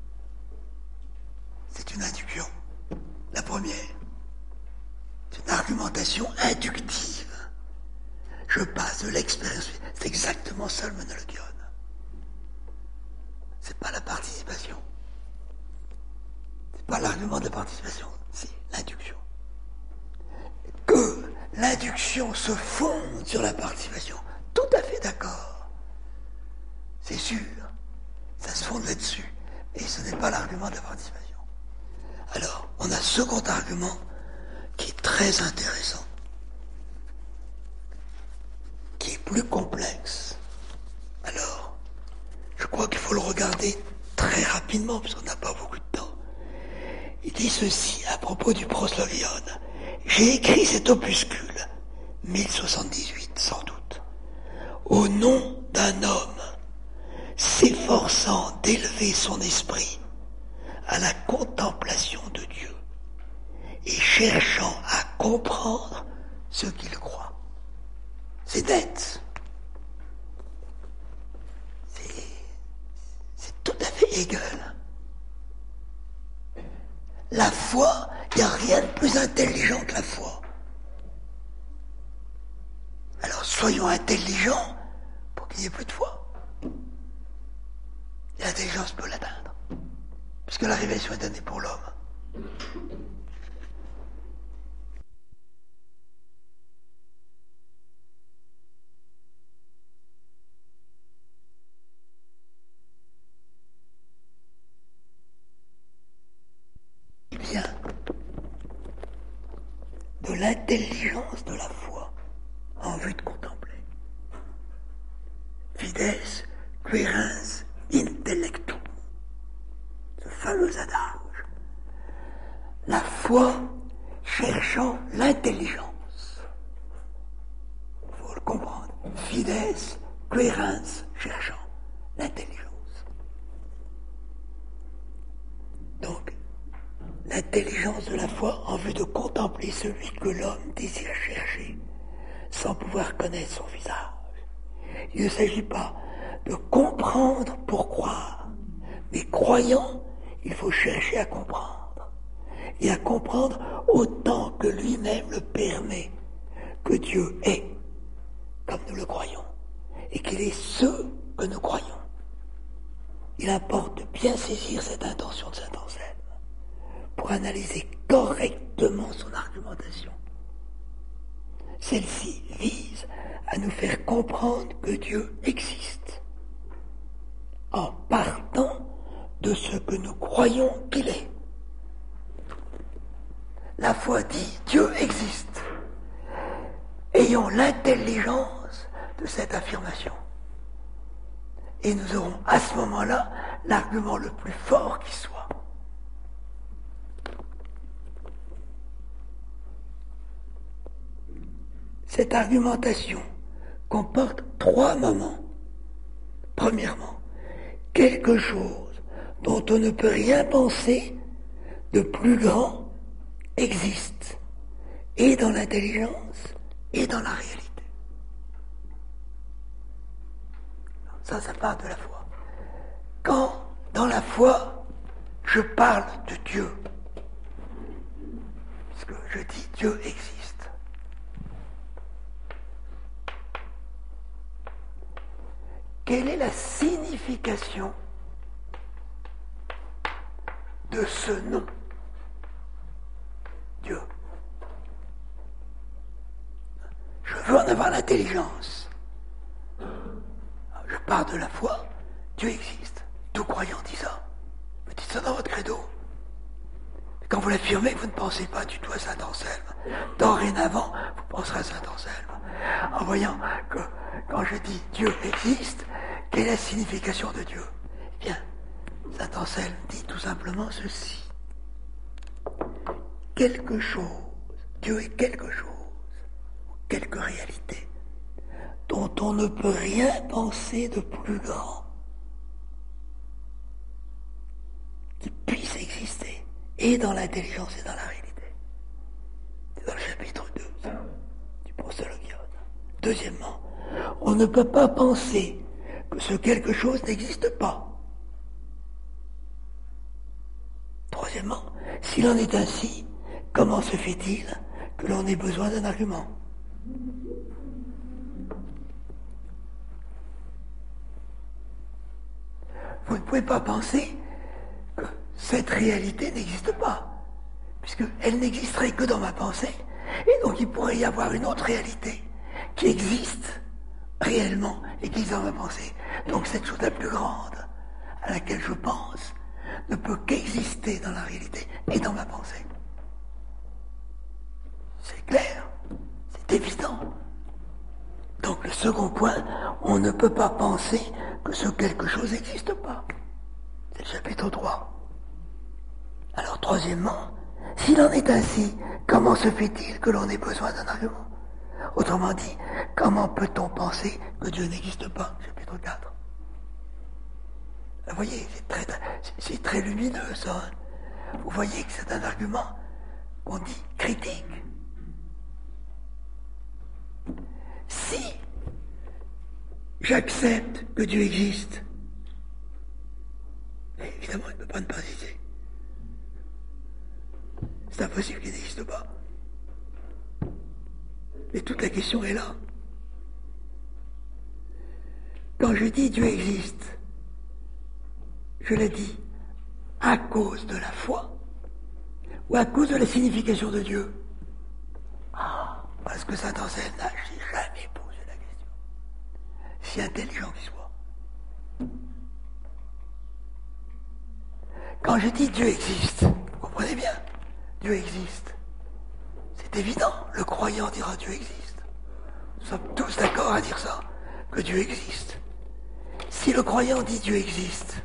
c'est une induction. La première, c'est une argumentation inductive. Je passe de l'expérience. C'est exactement ça le monologion. C'est pas la participation. C'est pas l'argument de la participation, c'est l'induction. Que l'induction se fonde sur la participation, tout à fait d'accord. C'est sûr, ça se fonde là-dessus. Mais ce n'est pas l'argument de la participation. Alors, on a un second argument qui est très intéressant, qui est plus complexe. Alors, je crois qu'il faut le regarder très rapidement, parce qu'on n'a pas beaucoup de temps. Il dit ceci à propos du proslogion. J'ai écrit cet opuscule, 1078 sans doute, au nom d'un homme s'efforçant d'élever son esprit à la contemplation de Dieu et cherchant à comprendre ce qu'il croit. C'est net. C'est tout à fait Hegel. La foi, il n'y a rien de plus intelligent que la foi. Alors soyons intelligents pour qu'il n'y ait plus de foi. Et l'intelligence peut l'atteindre, puisque la révélation est donnée pour l'homme. Bien, de l'intelligence de la foi en vue de contempler. Fides querens intellectum, ce fameux adage. La foi cherchant l'intelligence. Il faut le comprendre. Fides querens, cherchant l'intelligence. Donc, l'intelligence de la foi en vue de contempler celui que l'homme désire chercher, sans pouvoir connaître son visage. Il ne s'agit pas de comprendre pour croire, mais croyant, il faut chercher à comprendre, et à comprendre autant que lui-même le permet, que Dieu est, comme nous le croyons, et qu'il est ce que nous croyons. Il importe de bien saisir cette intention de Saint Anselme pour analyser correctement son argumentation. Celle-ci vise à nous faire comprendre que Dieu existe, en partant de ce que nous croyons qu'il est. La foi dit Dieu existe. Ayons l'intelligence de cette affirmation. Et nous aurons à ce moment-là l'argument le plus fort qui soit. Cette argumentation comporte 3 moments. Premièrement, quelque chose dont on ne peut rien penser de plus grand existe, et dans l'intelligence, et dans la réalité. Ça part de la foi. Quand, dans la foi, je parle de Dieu, puisque je dis Dieu existe, quelle est la signification de ce nom, Dieu? Je veux en avoir l'intelligence. Je pars de la foi, Dieu existe. Tout croyant dit ça. Vous dites ça dans votre credo. Quand vous l'affirmez, vous ne pensez pas du tout à Saint Anselme. Dorénavant, vous penserez à Saint Anselme. En voyant que quand je dis Dieu existe, quelle est la signification de Dieu? Eh bien, Saint Anselme dit tout simplement ceci. Quelque chose, Dieu est quelque chose, quelques réalités dont on ne peut rien penser de plus grand qui puisse exister, et dans l'intelligence et dans la réalité. C'est dans le chapitre 2 du Prosologion. Deuxièmement, on ne peut pas penser que ce quelque chose n'existe pas. Troisièmement, s'il en est ainsi, comment se fait-il que l'on ait besoin d'un argument ? Vous ne pouvez pas penser que cette réalité n'existe pas, puisqu'elle n'existerait que dans ma pensée, et donc il pourrait y avoir une autre réalité qui existe réellement et qui est dans ma pensée. Donc cette chose la plus grande à laquelle je pense ne peut qu'exister dans la réalité et dans ma pensée. C'est clair, c'est évident. Donc le second point, on ne peut pas penser que ce quelque chose n'existe pas. C'est le chapitre 3. Alors troisièmement, s'il en est ainsi, comment se fait-il que l'on ait besoin d'un argument ? Autrement dit, comment peut-on penser que Dieu n'existe pas ? Chapitre 4. Vous voyez, c'est très lumineux ça. Vous voyez que c'est un argument qu'on dit critique. Si j'accepte que Dieu existe, évidemment il ne peut pas ne pas exister. C'est impossible qu'il n'existe pas. Mais toute la question est là. Quand je dis Dieu existe, je le dis à cause de la foi ou à cause de la signification de Dieu. Parce que Saint Anselme n'a jamais posé la question. Si intelligent qu'il soit. Quand je dis Dieu existe, vous comprenez bien, Dieu existe. C'est évident, le croyant dira Dieu existe. Nous sommes tous d'accord à dire ça, que Dieu existe. Si le croyant dit Dieu existe,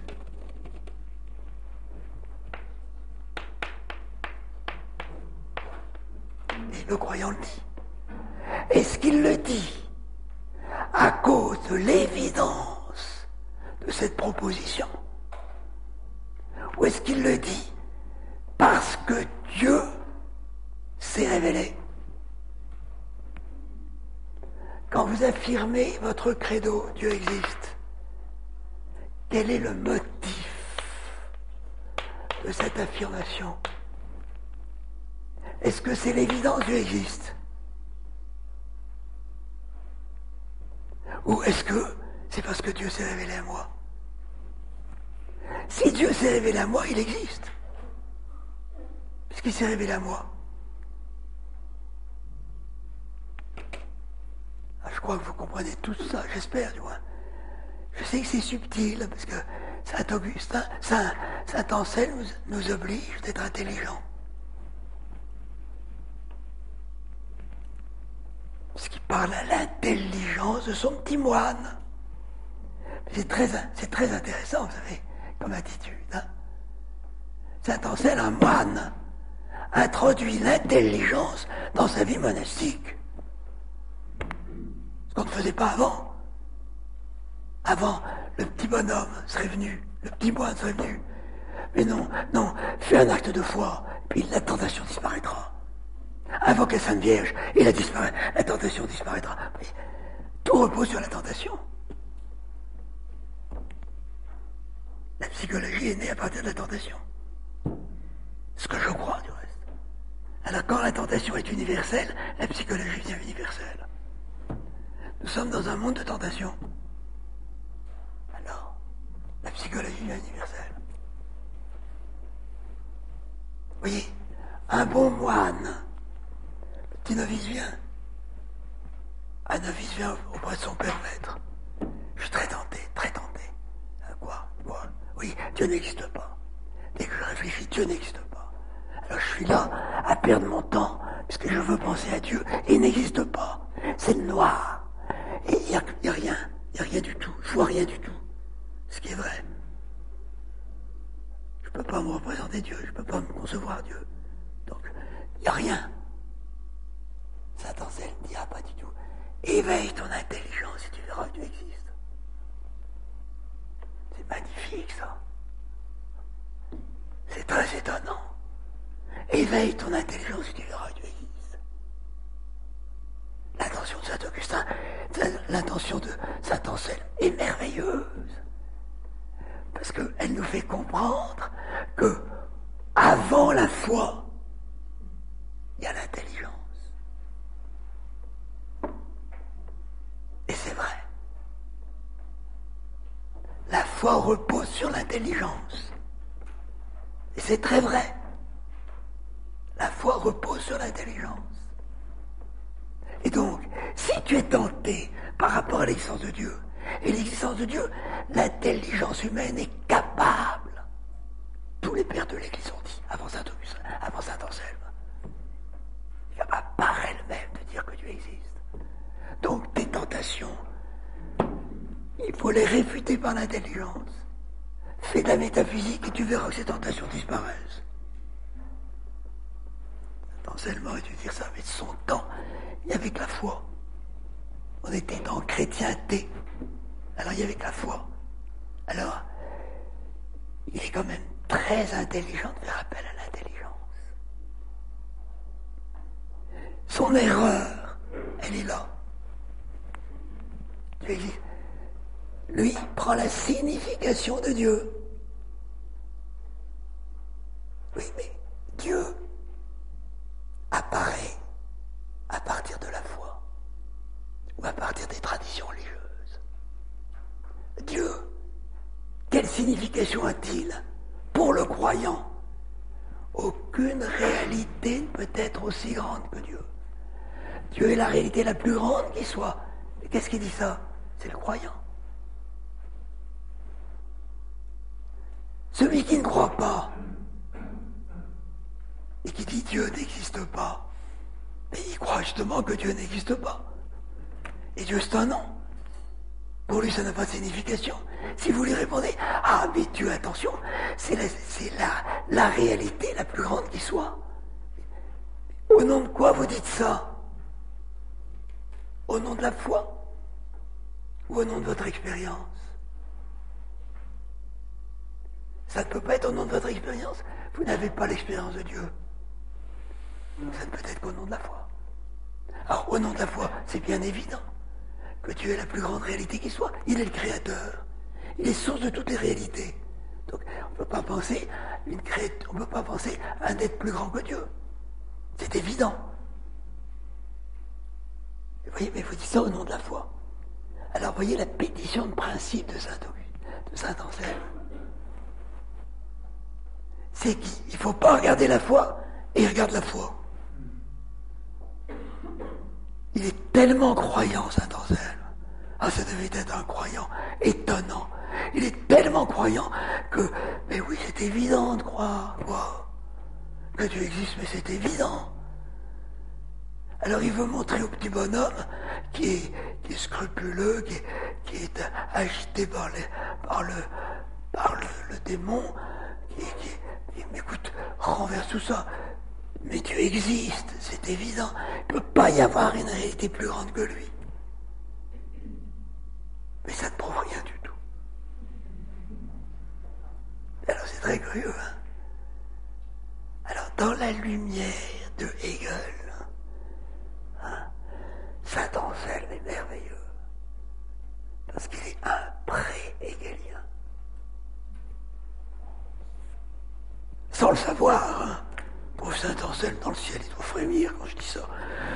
et le croyant le dit, est-ce qu'il le dit à cause de l'évidence de cette proposition? Ou est-ce qu'il le dit parce que Dieu s'est révélé? Quand vous affirmez votre credo, Dieu existe, quel est le motif de cette affirmation? Est-ce que c'est l'évidence Dieu existe? Ou est-ce que c'est parce que Dieu s'est révélé à moi? Si Dieu s'est révélé à moi, il existe. Puisqu'il s'est révélé à moi. Je crois que vous comprenez tout ça, j'espère du moins. Je sais que c'est subtil, parce que Saint Augustin, Saint Anselme nous oblige d'être intelligents. Parce qu'il parle à l'intelligence de son petit moine. C'est très intéressant, vous savez, comme attitude. Hein. Saint Anselme, un moine, introduit l'intelligence dans sa vie monastique. Ce qu'on ne faisait pas avant. Avant, le petit bonhomme serait venu, le petit moine serait venu. Mais non, fais un acte de foi, puis la tentation disparaîtra. Invoque la Sainte Vierge, et la tentation disparaîtra. Mais tout repose sur la tentation. La psychologie est née à partir de la tentation. Ce que je crois, du reste. Alors quand la tentation est universelle, la psychologie devient universelle. Nous sommes dans un monde de tentation. Alors, la psychologie devient universelle. Vous voyez, un bon moine, le petit novice vient. Un novice vient auprès de son père maître. Je suis très tenté, très tenté. Quoi? Oui, Dieu n'existe pas. Dès que je réfléchis, Dieu n'existe pas. Alors je suis là à perdre mon temps, puisque je veux penser à Dieu, et il n'existe pas. C'est le noir. Et il n'y a rien du tout. Je vois rien du tout. Ce qui est vrai. Je ne peux pas me représenter Dieu, je ne peux pas me concevoir Dieu. Donc, il n'y a rien. Saint Anselme dit, pas du tout. magnifique, ça. C'est très étonnant. Éveille ton intelligence et tu verras Dieu existe. L'intention de saint Augustin, l'intention de saint Anselme est merveilleuse. Parce qu'elle nous fait comprendre que avant la foi, il y a l'intelligence. Et c'est vrai. La foi repose sur l'intelligence. Et c'est très vrai. La foi repose sur l'intelligence. Et donc, si tu es tenté par rapport à l'existence de Dieu, et l'existence de Dieu, l'intelligence humaine est capable. Tous les pères de l'Église ont dit, avant saint Augustin, avant saint Anselme, est capable par elle-même de dire que Dieu existe. Donc, tes tentations, il faut les réfuter par l'intelligence. Fais de la métaphysique et tu verras que ces tentations disparaissent. Saint Anselme aurait dû dire ça, mais de son temps, il y avait que la foi. On était dans chrétienté. Alors il y avait que la foi. Alors, il est quand même très intelligent de faire appel à l'intelligence. Son erreur, elle est là. Lui prend la signification de Dieu. Oui, mais Dieu apparaît à partir de la foi ou à partir des traditions religieuses. Dieu, quelle signification a-t-il pour le croyant? Aucune réalité ne peut être aussi grande que Dieu. Dieu est la réalité la plus grande qui soit. Et qu'est-ce qui dit ça? C'est le croyant. Celui qui ne croit pas et qui dit Dieu n'existe pas, mais il croit justement que Dieu n'existe pas. Et Dieu, c'est un nom. Pour lui, ça n'a pas de signification. Si vous lui répondez, ah, mais Dieu, attention, c'est la réalité la plus grande qui soit. Au nom de quoi vous dites ça? Au nom de la foi? Ou au nom de votre expérience? Ça ne peut pas être au nom de votre expérience. Vous n'avez pas l'expérience de Dieu. Ça ne peut être qu'au nom de la foi. Alors, au nom de la foi, c'est bien évident que Dieu est la plus grande réalité qui soit. Il est le créateur. Il est source de toutes les réalités. Donc, on ne peut pas penser à un être plus grand que Dieu. C'est évident. Vous voyez, mais vous dites ça au nom de la foi. Alors, voyez la pétition de principe de saint Anselme. C'est qu'il ne faut pas regarder la foi, et il regarde la foi. Il est tellement croyant, saint Anselme. Ah, ça devait être un croyant étonnant. Il est tellement croyant que, mais oui, c'est évident de croire, quoi. Que Dieu existe, mais c'est évident. Alors il veut montrer au petit bonhomme qui est scrupuleux, qui est agité par le démon, mais écoute, renverse tout ça. Mais Dieu existe, c'est évident. Il ne peut pas y avoir une réalité plus grande que lui. Mais ça ne prouve rien du tout. Alors c'est très curieux, hein. Alors dans la lumière de Hegel, hein, saint Anselme est merveilleux. Parce qu'il est un pré-hegelien. Sans le savoir, hein. Pauvre saint Anselme dans le ciel, il doit frémir quand je dis ça.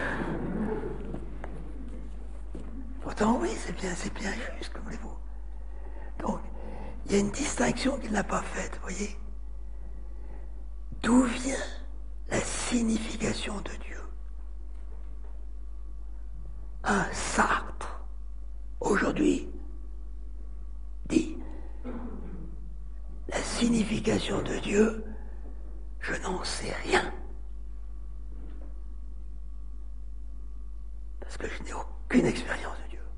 Pourtant, oui, c'est bien juste, comme voulez-vous. Donc, il y a une distinction qu'il n'a pas faite, vous voyez. D'où vient la signification de Dieu? Un Sartre, aujourd'hui, dit la signification de Dieu, je n'en sais rien. Parce que je n'ai aucune expérience de Dieu.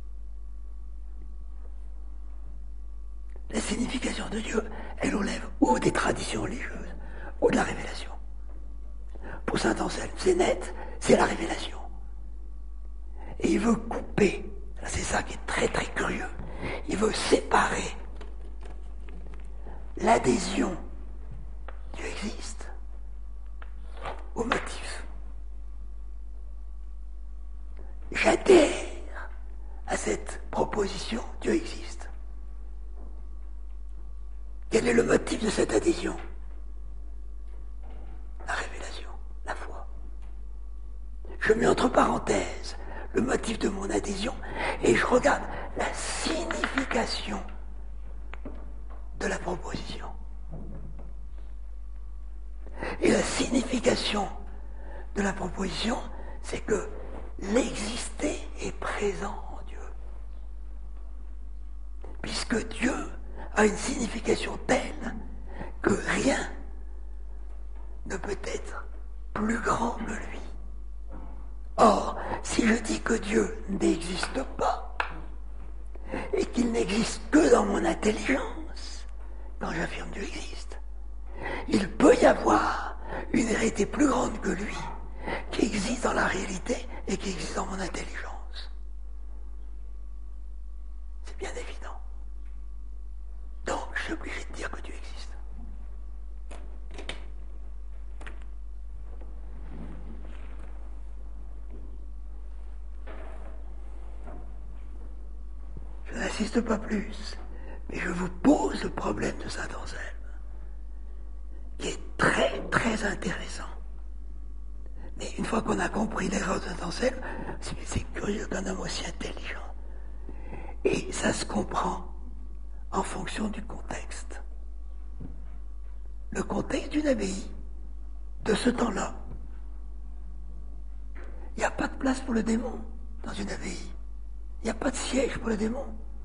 La signification de Dieu, elle relève ou des traditions religieuses, ou de la révélation. Pour saint Anselme, c'est net, c'est la révélation. Et il veut couper, c'est ça qui est très très curieux, il veut séparer l'adhésion, Dieu existe, au motif. J'adhère à cette proposition, Dieu existe. Quel est le motif de cette adhésion? La révélation, la foi. Je mets entre parenthèses le motif de mon adhésion et je regarde la signification de la proposition. Et la signification de la proposition, c'est que l'exister est présent en Dieu. Puisque Dieu a une signification telle que rien ne peut être plus grand que lui. Or, si je dis que Dieu n'existe pas, et qu'il n'existe que dans mon intelligence, quand j'affirme Dieu existe, il peut y avoir une réalité plus grande que lui, qui existe dans la réalité et qui existe dans mon intelligence. C'est bien évident. Donc, je suis obligé de dire que Dieu existe. Je n'insiste pas plus, mais je vous pose le problème de Saint Anselme, qui est très très intéressant. Mais une fois qu'on a compris l'erreur de Saint Anselme, c'est curieux qu'un homme aussi intelligent. Et ça se comprend en fonction du contexte. Le contexte d'une abbaye, de ce temps-là, il n'y a pas de place pour le démon dans une abbaye. Il n'y a pas de siège pour le démon.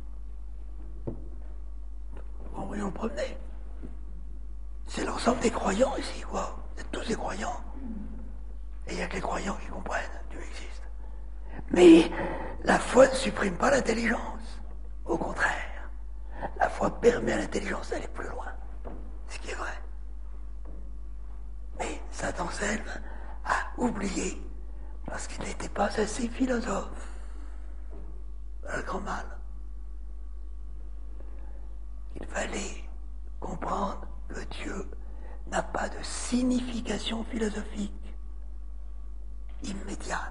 On va nous promener. C'est l'ensemble des croyants ici, quoi. Vous êtes tous des croyants. Et il n'y a que les croyants qui comprennent, Dieu existe. Mais la foi ne supprime pas l'intelligence. Au contraire, la foi permet à l'intelligence d'aller plus loin. Ce qui est vrai. Mais Saint Anselme a oublié, parce qu'il n'était pas assez philosophe. Un grand mal. Il fallait comprendre que Dieu n'a pas de signification philosophique immédiate.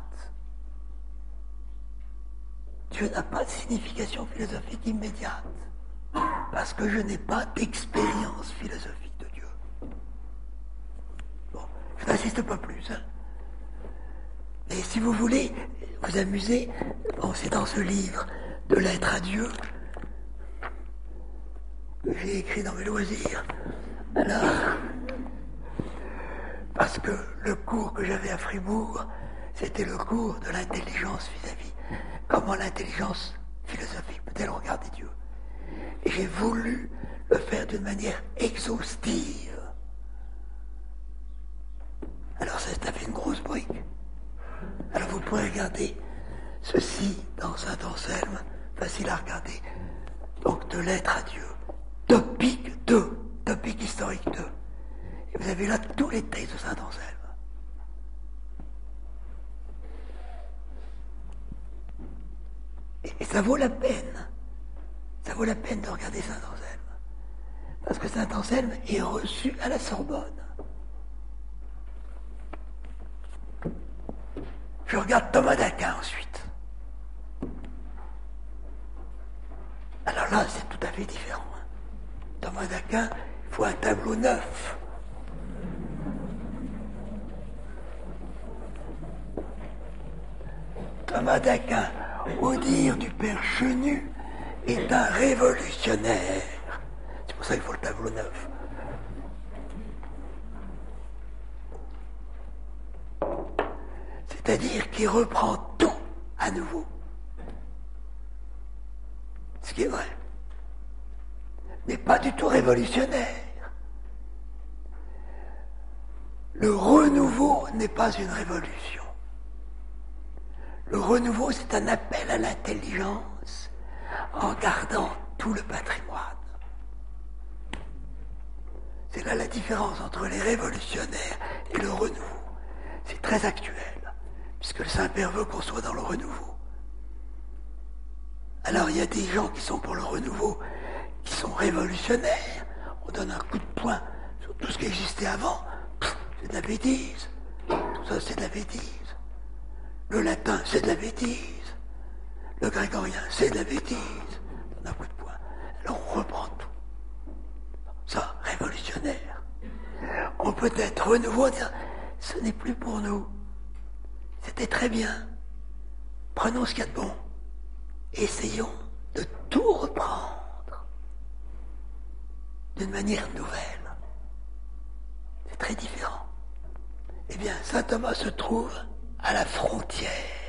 Dieu n'a pas de signification philosophique immédiate, parce que je n'ai pas d'expérience philosophique de Dieu. Bon, je n'insiste pas plus. Mais si vous voulez vous amuser, bon, c'est dans ce livre de Lettres à Dieu que j'ai écrit dans mes loisirs. Alors, parce que le cours que j'avais à Fribourg, c'était le cours de l'intelligence vis-à-vis. Comment l'intelligence philosophique peut-elle regarder Dieu? Et j'ai voulu le faire d'une manière exhaustive. Alors ça fait une grosse brique. Alors vous pourrez regarder ceci dans Saint Anselme, facile à regarder. Donc de Lettres à Dieu. Topique 2, topique historique 2. Et vous avez là tous les textes de Saint Anselme. Et ça vaut la peine. Ça vaut la peine de regarder Saint Anselme. Parce que Saint Anselme est reçu à la Sorbonne. Je regarde Thomas d'Aquin ensuite. Alors là, c'est tout à fait différent. Thomas d'Aquin, il faut un tableau neuf. Thomas d'Aquin, au dire du père Chenu, est un révolutionnaire. C'est pour ça qu'il faut le tableau neuf. C'est-à-dire qu'il reprend tout à nouveau. Ce qui est vrai. Mais pas du tout révolutionnaire. Le renouveau n'est pas une révolution. Le renouveau, c'est un appel à l'intelligence en gardant tout le patrimoine. C'est là la différence entre les révolutionnaires et le renouveau. C'est très actuel, puisque le Saint-Père veut qu'on soit dans le renouveau. Alors il y a des gens qui sont pour le renouveau, qui sont révolutionnaires. on donne un coup de poing sur tout ce qui existait avant, c'est de la bêtise. Tout ça, c'est de la bêtise. Le latin, c'est de la bêtise. Le grégorien, c'est de la bêtise. On donne un coup de poing. Alors on reprend tout. Ça, révolutionnaire. On peut être renouveau, dire, ce n'est plus pour nous. C'était très bien. Prenons ce qu'il y a de bon. Essayons de tout reprendre d'une manière nouvelle. C'est très différent. Eh bien, saint Thomas se trouve à la frontière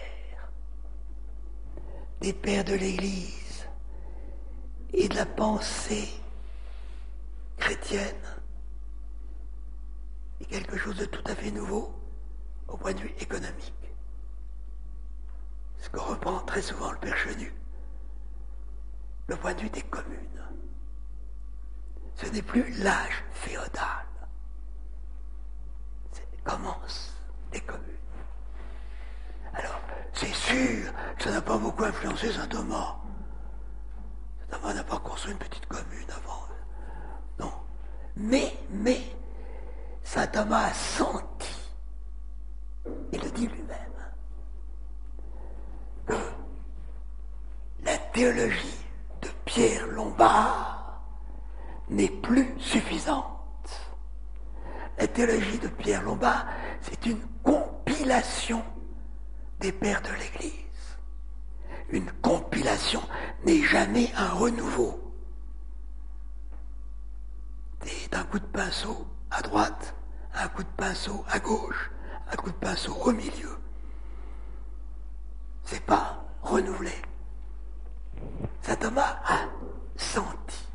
des pères de l'Église et de la pensée chrétienne. Et quelque chose de tout à fait nouveau au point de vue économique. Ce que reprend très souvent le Père Chenu, le point de vue des communes. Ce n'est plus l'âge féodal. Commence des communes. Alors, c'est sûr que ça n'a pas beaucoup influencé saint Thomas. Saint Thomas n'a pas construit une petite commune avant. Non. Mais, saint Thomas a senti, il le dit lui-même, que la théologie de Pierre Lombard n'est plus suffisante. La théologie de Pierre Lombard, c'est une compilation des pères de l'Église. Une compilation n'est jamais un renouveau. C'est un coup de pinceau à droite, un coup de pinceau à gauche, un coup de pinceau au milieu. C'est pas renouvelé. Saint Thomas a senti.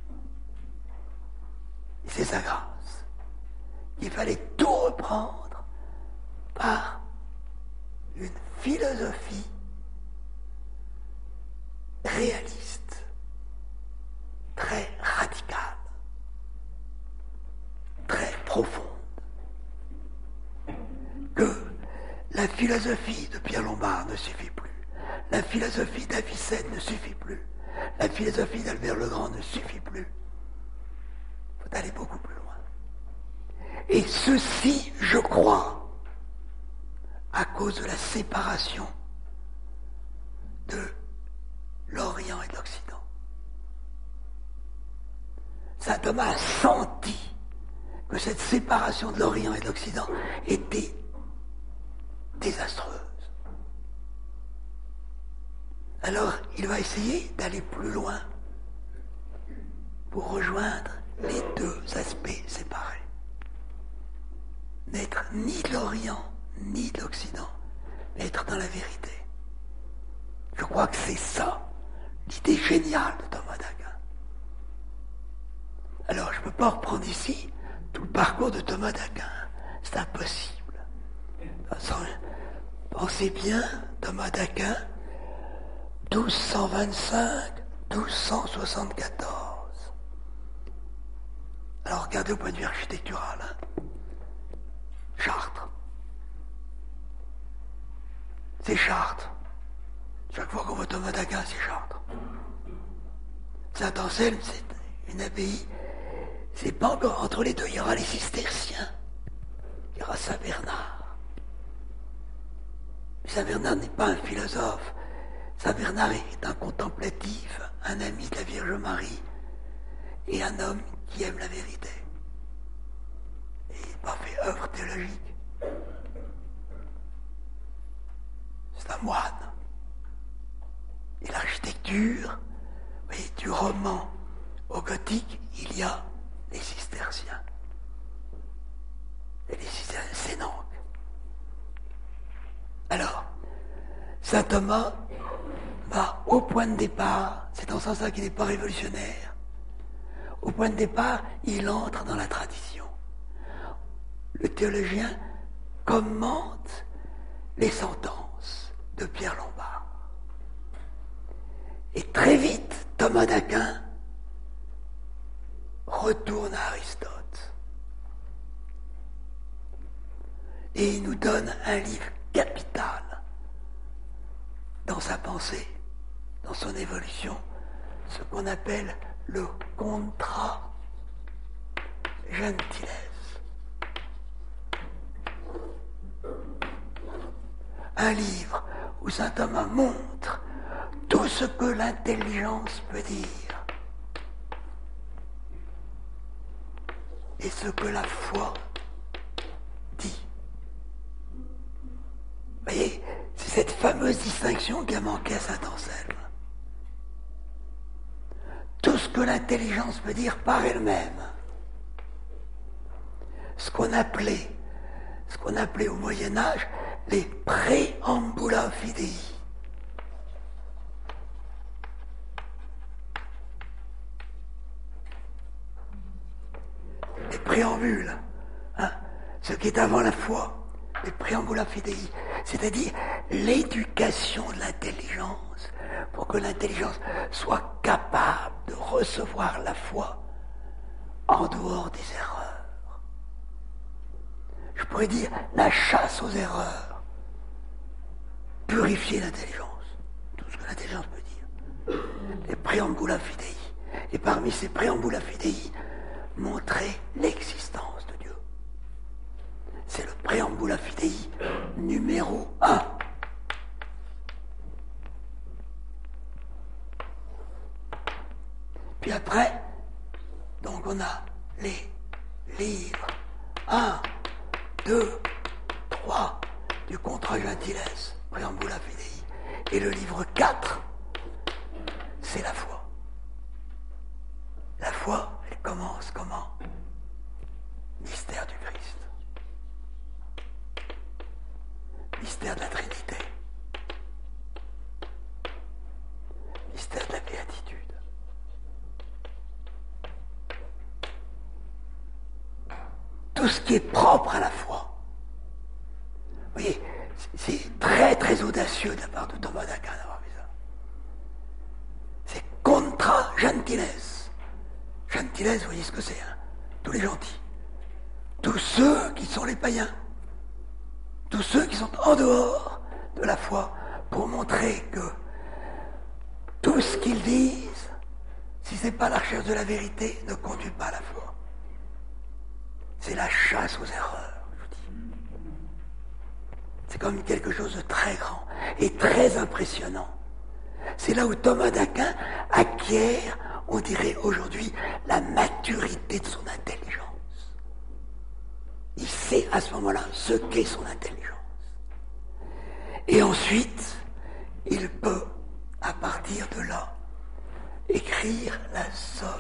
Et c'est sa grâce. Il fallait tout reprendre par une philosophie réaliste, très radicale, très profonde. Que la philosophie de Pierre Lombard ne suffit plus, la philosophie d'Avicenne ne suffit plus, la philosophie d'Albert le Grand ne suffit plus. Il faut aller beaucoup plus loin. Et ceci, je crois, à cause de la séparation de l'Orient et de l'Occident. Saint Thomas a senti que cette séparation de l'Orient et de l'Occident était désastreuse. Alors, il va essayer d'aller plus loin pour rejoindre les deux aspects séparés. N'être ni de l'Orient, ni de l'Occident, mais être dans la vérité. Je crois que c'est ça, l'idée géniale de Thomas d'Aquin. Alors, je ne peux pas reprendre ici tout le parcours de Thomas d'Aquin. C'est impossible. Pensez bien, Thomas d'Aquin, 1225-1274. Alors, regardez au point de vue architectural. Chartres. C'est Chartres. Chaque fois qu'on voit Thomas d'Aquin, c'est Chartres. Saint-Anselme, c'est une abbaye. C'est pas encore entre les deux. Il y aura les cisterciens. Il y aura Saint-Bernard. Mais Saint-Bernard n'est pas un philosophe. Saint-Bernard est un contemplatif, un ami de la Vierge Marie et un homme qui aime la vérité. Et il n'a pas fait œuvre théologique. C'est un moine. Et l'architecture, vous voyez, du roman au gothique, il y a les cisterciens. Et les cisterciens, c'est Nantes. Alors, saint Thomas va au point de départ, c'est en ce sens-là qu'il n'est pas révolutionnaire. Au point de départ, il entre dans la tradition. Le théologien commente les sentences de Pierre Lombard. Et très vite, Thomas d'Aquin retourne à Aristote. Et il nous donne un livre capital dans sa pensée, dans son évolution, ce qu'on appelle le contrat Gentilesse. Un livre où saint Thomas montre tout ce que l'intelligence peut dire et ce que la foi dit. Vous voyez, c'est cette fameuse distinction qui a manqué à saint Anselme. Tout ce que l'intelligence peut dire par elle-même. Ce qu'on appelait au Moyen-Âge les préambula fidei. Les préambules, hein, ce qui est avant la foi, les préambula fidei, c'est-à-dire l'éducation de l'intelligence pour que l'intelligence soit capable de recevoir la foi en dehors des erreurs. Je pourrais dire la chasse aux erreurs, purifier l'intelligence, tout ce que l'intelligence peut dire. Les préambula fidei. Et parmi ces préambula fidei, montrer l'existence de Dieu. C'est le préambula fidei numéro 1. Puis après, donc on a les livres 1, 2, 3 du Contra Gentiles, préambula fidei. Et le livre 4, c'est la foi. La foi, elle commence comment? Mystère du Christ. Mystère de la Trinité. Mystère de la béatitude. Tout ce qui est propre à la foi. Vous voyez, c'est très très audacieux de la part de Thomas d'Aquin d'avoir fait ça. C'est contra gentiles. Gentiles, vous voyez ce que c'est, hein? Tous les gentils. Tous ceux qui sont les païens. Tous ceux qui sont en dehors de la foi, pour montrer que tout ce qu'ils disent, si ce n'est pas la recherche de la vérité, ne conduit pas à la foi. C'est la chasse aux erreurs, je vous dis. C'est comme quelque chose de très grand et très impressionnant. C'est là où Thomas d'Aquin acquiert, on dirait aujourd'hui, la maturité de son intelligence. Il sait à ce moment-là ce qu'est son intelligence. Et ensuite, il peut, à partir de là, écrire la somme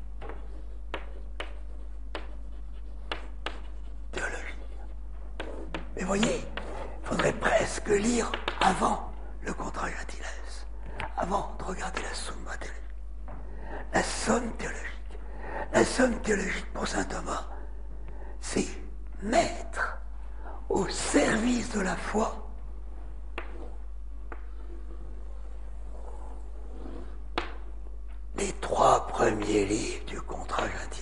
théologique. Mais voyez, il faudrait presque lire avant le Contra Gentiles, avant de regarder la Summa théologique. La somme théologique. La somme théologique pour saint Thomas, c'est mettre au service de la foi les 3 premiers livres du Contra Gentiles.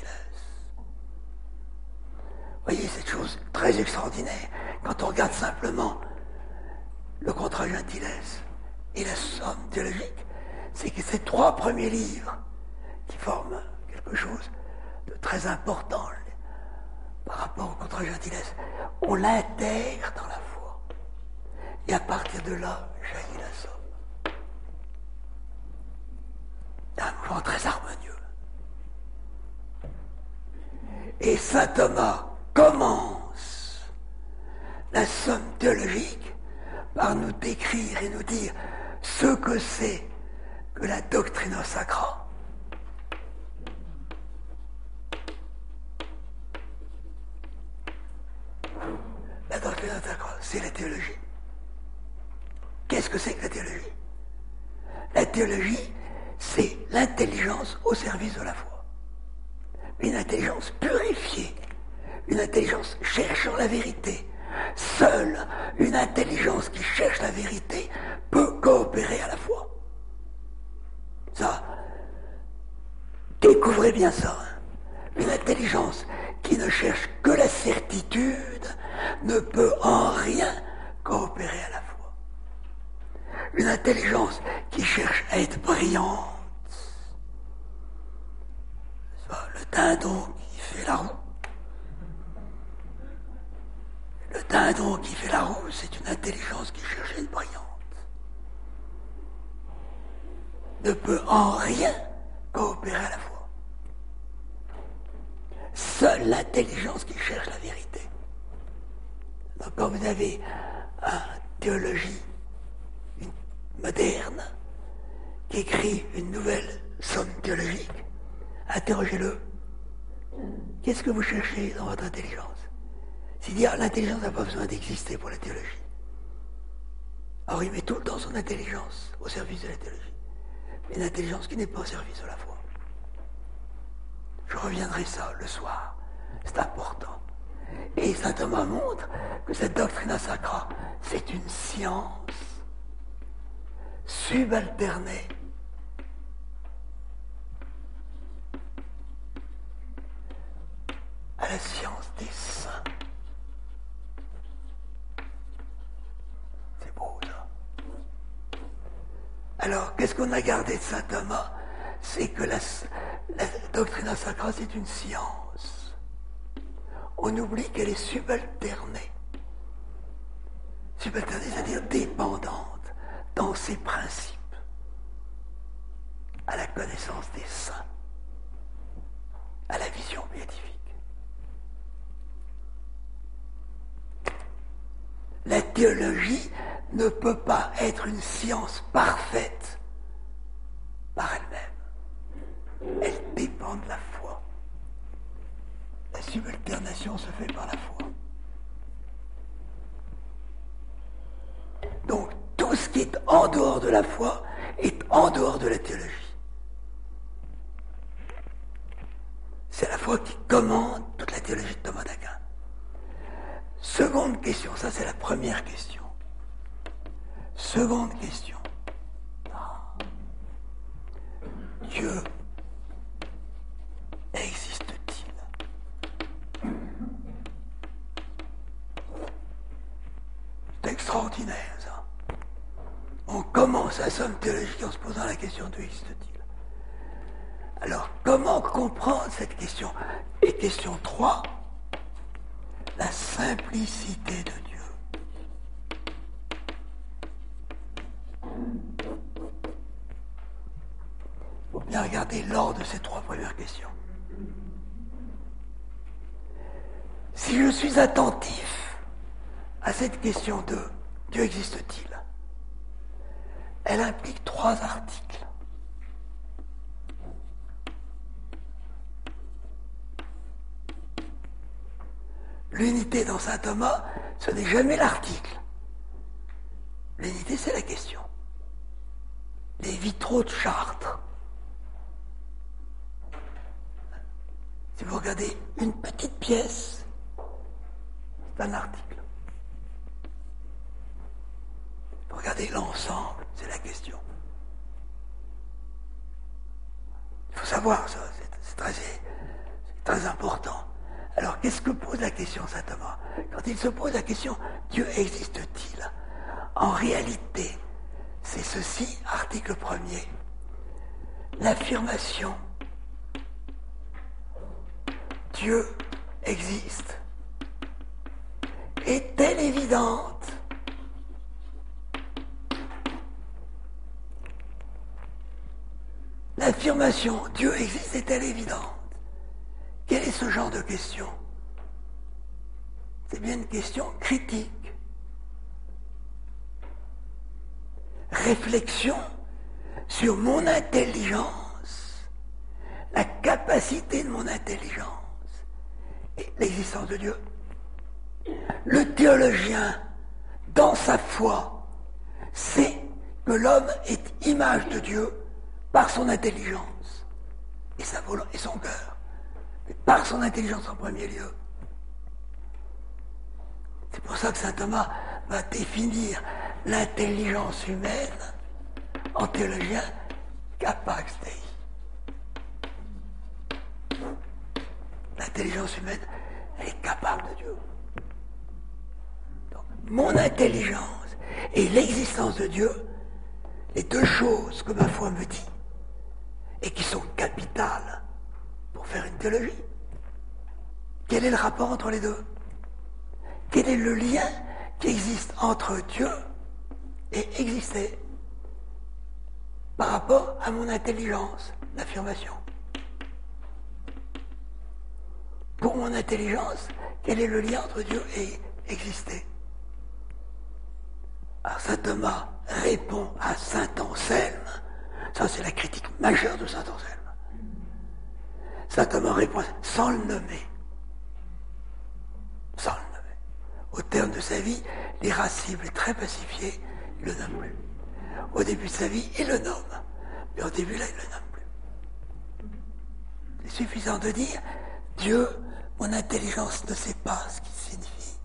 Vous voyez cette chose très extraordinaire. Quand on regarde simplement le Contra Gentiles et la somme théologique, c'est que ces 3 premiers livres qui forment quelque chose de très important par rapport au Contra Gentiles, on l'intègre dans la foi. Et à partir de là, jaillit la somme. C'est un mouvement très harmonieux. Et saint Thomas commence la somme théologique par nous décrire et nous dire ce que c'est que la doctrina sacra. La doctrina sacra, c'est la théologie. Qu'est-ce que c'est que la théologie? La théologie, c'est l'intelligence au service de la foi. Une intelligence purifiée, une intelligence cherchant la vérité. Seule une intelligence qui cherche la vérité peut coopérer à la foi. Ça, découvrez bien ça. Hein. Une intelligence qui ne cherche que la certitude ne peut en rien coopérer à la foi. Une intelligence qui cherche à être brillante. Le dindon qui fait la roue. dindon qui fait la roue, c'est une intelligence qui cherche une brillante. Ne peut en rien coopérer à la fois. Seule l'intelligence qui cherche la vérité. Donc quand vous avez une théologie moderne qui écrit une nouvelle somme théologique, interrogez-le. Qu'est-ce que vous cherchez dans votre intelligence? C'est dire l'intelligence n'a pas besoin d'exister pour la théologie. Alors il met tout le temps son intelligence au service de la théologie. Mais une intelligence qui n'est pas au service de la foi. Je reviendrai ça le soir. C'est important. Et saint Thomas montre que cette doctrina sacra, c'est une science subalternée à la science des saints. C'est beau, ça. Alors, qu'est-ce qu'on a gardé de saint Thomas? C'est que la doctrina sacra, c'est une science. On oublie qu'elle est subalternée. Subalternée, c'est-à-dire dépendante dans ses principes à la connaissance des saints, à la vision béatifique. La théologie ne peut pas être une science parfaite par elle-même. Elle dépend de la foi. La subalternation se fait par la foi. Donc, tout ce qui est en dehors de la foi est en dehors de la théologie. C'est la foi qui commande toute la théologie de Thomas d'Aquin. Seconde question, ça c'est la première question. Seconde question. Dieu existe-t-il? C'est extraordinaire ça. On commence la somme théologique en se posant la question Dieu existe-t-il? Alors comment comprendre cette question? Et question 3, la simplicité de Dieu. Il faut bien regarder l'ordre de ces 3 premières questions. Si je suis attentif à cette question de Dieu existe-t-il, elle implique 3 articles. L'unité dans saint Thomas, ce n'est jamais l'article. L'unité, c'est la question. Les vitraux de Chartres. Si vous regardez une petite pièce, c'est un article. Vous regardez l'ensemble, c'est la question. Il faut savoir ça, c'est très important. Alors, qu'est-ce que pose la question saint Thomas? Quand il se pose la question « Dieu existe-t-il » En réalité, c'est ceci, article 1er. L'affirmation « Dieu existe » est-elle évidente? L'affirmation « Dieu existe » est-elle évidente? Quel est ce genre de question? C'est bien une question critique. Réflexion sur mon intelligence, la capacité de mon intelligence et l'existence de Dieu. Le théologien, dans sa foi, sait que l'homme est image de Dieu par son intelligence et son cœur. Mais par son intelligence en premier lieu. C'est pour ça que saint Thomas va définir l'intelligence humaine en théologien capax Dei. L'intelligence humaine, elle est capable de Dieu. Donc, mon intelligence et l'existence de Dieu, les 2 choses que ma foi me dit et qui sont capitales pour faire une théologie. Quel est le rapport entre les 2? quel est le lien qui existe entre Dieu et exister par rapport à mon intelligence, l'affirmation. Pour mon intelligence, quel est le lien entre Dieu et exister? Alors saint Thomas répond à saint Anselme, ça c'est la critique majeure de saint Anselme. Saint Thomas répond sans le nommer. Sans le nommer. Au terme de sa vie, l'irascible très pacifié, il le nomme plus. Au début de sa vie, il le nomme. Mais au début, là, il le nomme plus. C'est suffisant de dire, Dieu, mon intelligence ne sait pas ce qu'il signifie.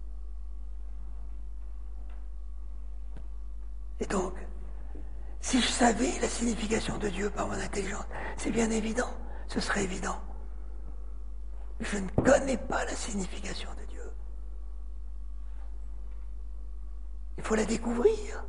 Et donc, si je savais la signification de Dieu par mon intelligence, c'est bien évident, ce serait évident. Je ne connais pas la signification de Dieu. Il faut la découvrir.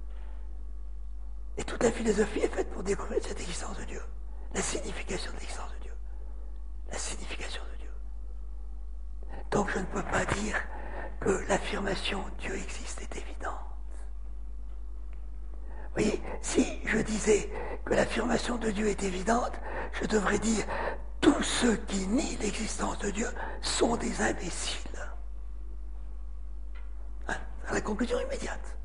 Et toute la philosophie est faite pour découvrir cette existence de Dieu. La signification de l'existence de Dieu. La signification de Dieu. Donc je ne peux pas dire que l'affirmation Dieu existe est évidente. Vous voyez, si je disais que l'affirmation de Dieu est évidente, je devrais dire tous ceux qui nient l'existence de Dieu sont des imbéciles. Hein, c'est la conclusion immédiate.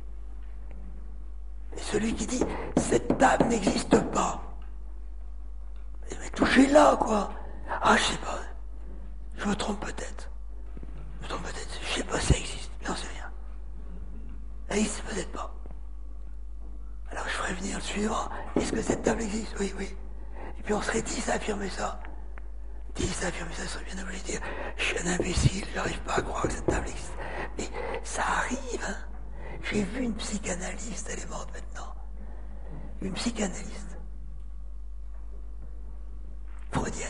Et celui qui dit cette table n'existe pas, mais touchez-la, quoi. Ah, je sais pas. Je me trompe peut-être. Je sais pas si ça existe. J'en sais rien. Ça existe peut-être pas. Alors je ferai venir le suivant. Est-ce que cette table existe? Oui, oui. Et puis on serait 10 à affirmer ça. 10 à affirmer ça, ça serait bien obligé de dire je suis un imbécile, j'arrive pas à croire que cette table existe. Mais ça arrive, hein. J'ai vu une psychanalyste, elle est morte maintenant. Une psychanalyste. Freudienne.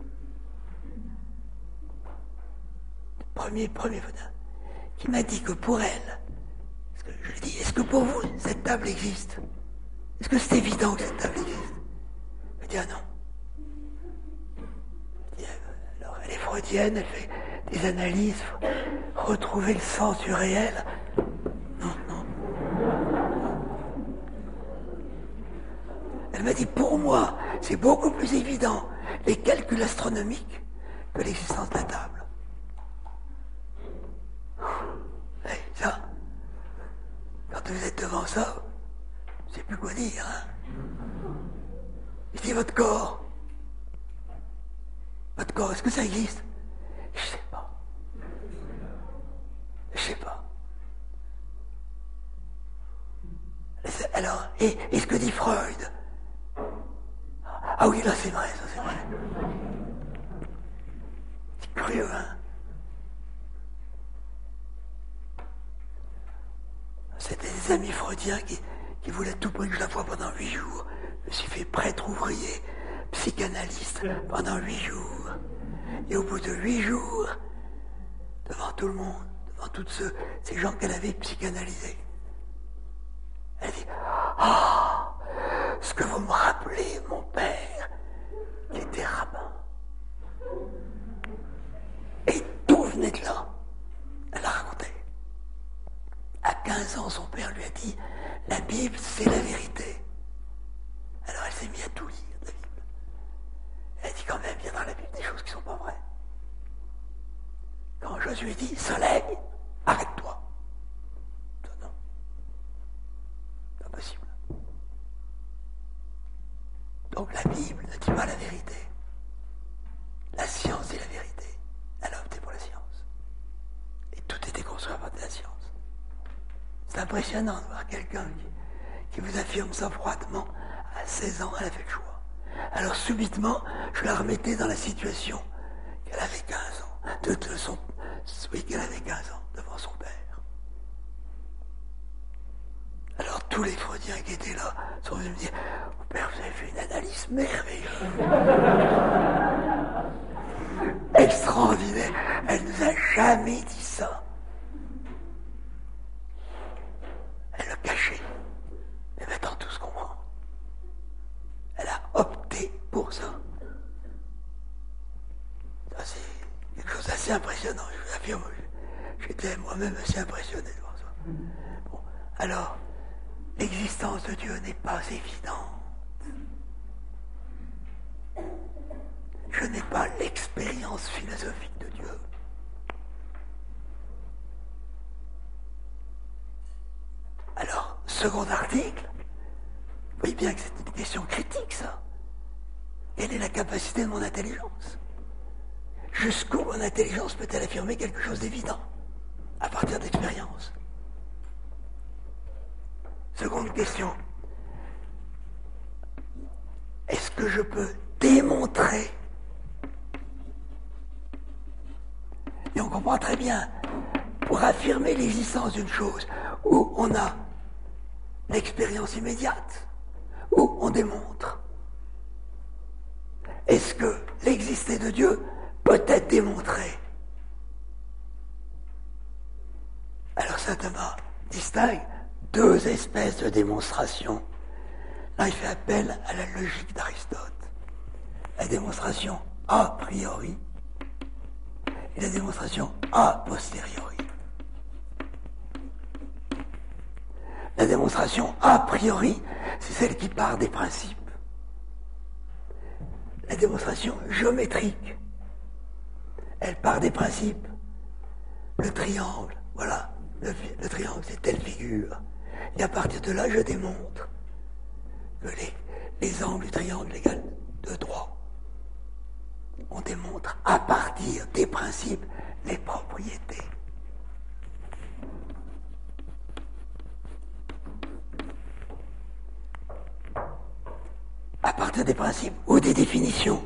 Premier Freudien. Qui m'a dit que pour elle, parce que je lui ai dit, est-ce que pour vous, cette table existe? Est-ce que c'est évident que cette table existe? Elle m'a dit, ah non. Je dis, alors elle est freudienne, elle fait des analyses, retrouver le sens du réel. Non. Elle m'a dit, pour moi, c'est beaucoup plus évident les calculs astronomiques que l'existence de la table. Et ça, quand vous êtes devant ça, je ne sais plus quoi dire. Hein. Je dis, votre corps, est-ce que ça existe? Je sais pas. Alors, et ce que dit Freud? Ah oui, là c'est vrai, ça c'est vrai. C'est curieux, hein? C'était des amis freudiens qui voulaient tout prix que je la voie pendant 8 jours. Je me suis fait prêtre ouvrier, psychanalyste pendant 8 jours. Et au bout de 8 jours, devant tout le monde, devant tous ces gens qu'elle avait psychanalysés, elle dit, ah, ce que vous me rappelez, mon père, qui était rabbin. Et tout venait de là. Elle a raconté. À 15 ans, son père lui a dit, la Bible, c'est la vérité. Alors elle s'est mise à tout lire, la Bible. Elle a dit quand même, il y a dans la Bible des choses qui ne sont pas vraies. Quand Josué dit, soleil, arrête-toi. Non. Pas possible. Donc la Bible ne dit pas la vérité. La science dit la vérité. Elle a opté pour la science. Et tout était construit à partir de la science. C'est impressionnant de voir quelqu'un qui vous affirme ça froidement. À 16 ans, elle a fait le choix. Alors subitement, je la remettais dans la situation qu'elle avait 15 ans. Oui, qu'elle avait 15 ans devant son père. Alors tous les Freudiens qui étaient là sont venus me dire, oh, père, vous avez fait une analyse merveilleuse. Extraordinaire. Elle nous a jamais dit ça. Elle le cachait. Mais maintenant tout se comprend. Elle a opté pour ça. Ça c'est quelque chose d'assez impressionnant, je vous affirme. j'étais moi-même assez impressionné devant ça. Bon, alors, l'existence de Dieu n'est pas évidente. Je n'ai pas l'expérience philosophique de Dieu. Alors, second article, vous voyez bien que c'est une question critique, ça. Quelle est la capacité de mon intelligence? Jusqu'où mon intelligence peut-elle affirmer quelque chose d'évident à partir d'expérience? Seconde question. Est-ce que je peux démontrer? Et on comprend très bien, pour affirmer l'existence d'une chose où on a l'expérience immédiate, où on démontre, est-ce que l'existence de Dieu peut être démontrée? Alors saint Thomas distingue deux espèces de démonstration. Là, il fait appel à la logique d'Aristote. La démonstration a priori et la démonstration a posteriori. La démonstration a priori, c'est celle qui part des principes. La démonstration géométrique, elle part des principes. Le triangle, voilà, le triangle c'est telle figure. Et à partir de là, je démontre que les angles du triangle égalent 2 droits. On démontre à partir des principes les propriétés. À partir des principes ou des définitions.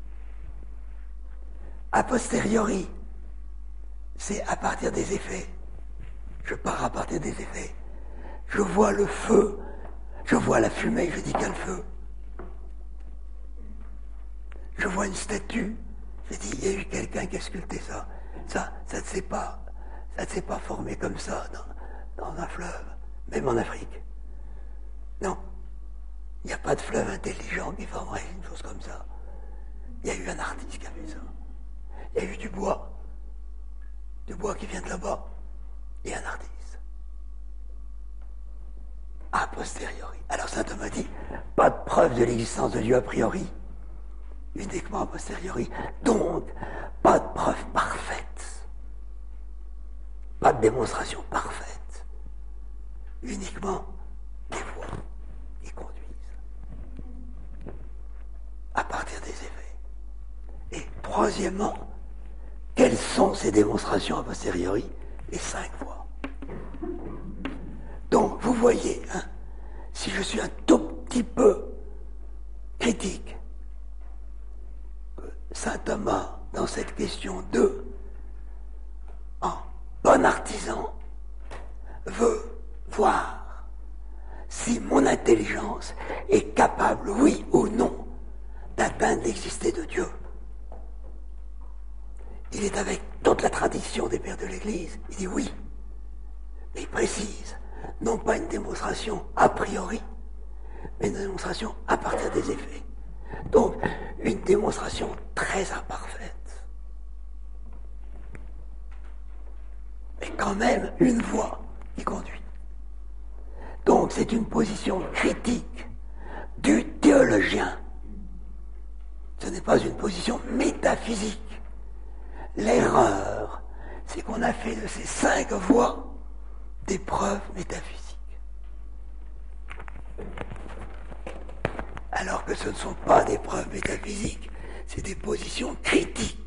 A posteriori, c'est à partir des effets. Je pars à partir des effets. Je vois le feu, je vois la fumée, je dis quel feu. Je vois une statue, je dis il y a eu quelqu'un qui a sculpté ça. Ça ne s'est pas formé comme ça dans un fleuve, même en Afrique. Non. Il n'y a pas de fleuve intelligent qui formerait une chose comme ça. Il y a eu un artiste qui a fait ça. Il y a eu du bois qui vient de là-bas, et un artiste. A posteriori. Alors saint Thomas dit, pas de preuve de l'existence de Dieu a priori, uniquement a posteriori. Donc, pas de preuve parfaite. Pas de démonstration parfaite. Uniquement des voies qui conduisent. À partir des effets. Et troisièmement, quelles sont ces démonstrations a posteriori? Les 5 voies. Donc, vous voyez, hein, si je suis un tout petit peu critique, saint Thomas, dans cette question 2, en bon artisan, veut voir si mon intelligence est capable, oui ou non, d'atteindre l'existence de Dieu. Il est avec toute la tradition des pères de l'Église, il dit oui, mais il précise, non pas une démonstration a priori, mais une démonstration à partir des effets. Donc, une démonstration très imparfaite. Mais quand même une voie qui conduit. Donc, c'est une position critique du théologien. Ce n'est pas une position métaphysique. L'erreur, c'est qu'on a fait de ces 5 voies des preuves métaphysiques. Alors que ce ne sont pas des preuves métaphysiques, c'est des positions critiques.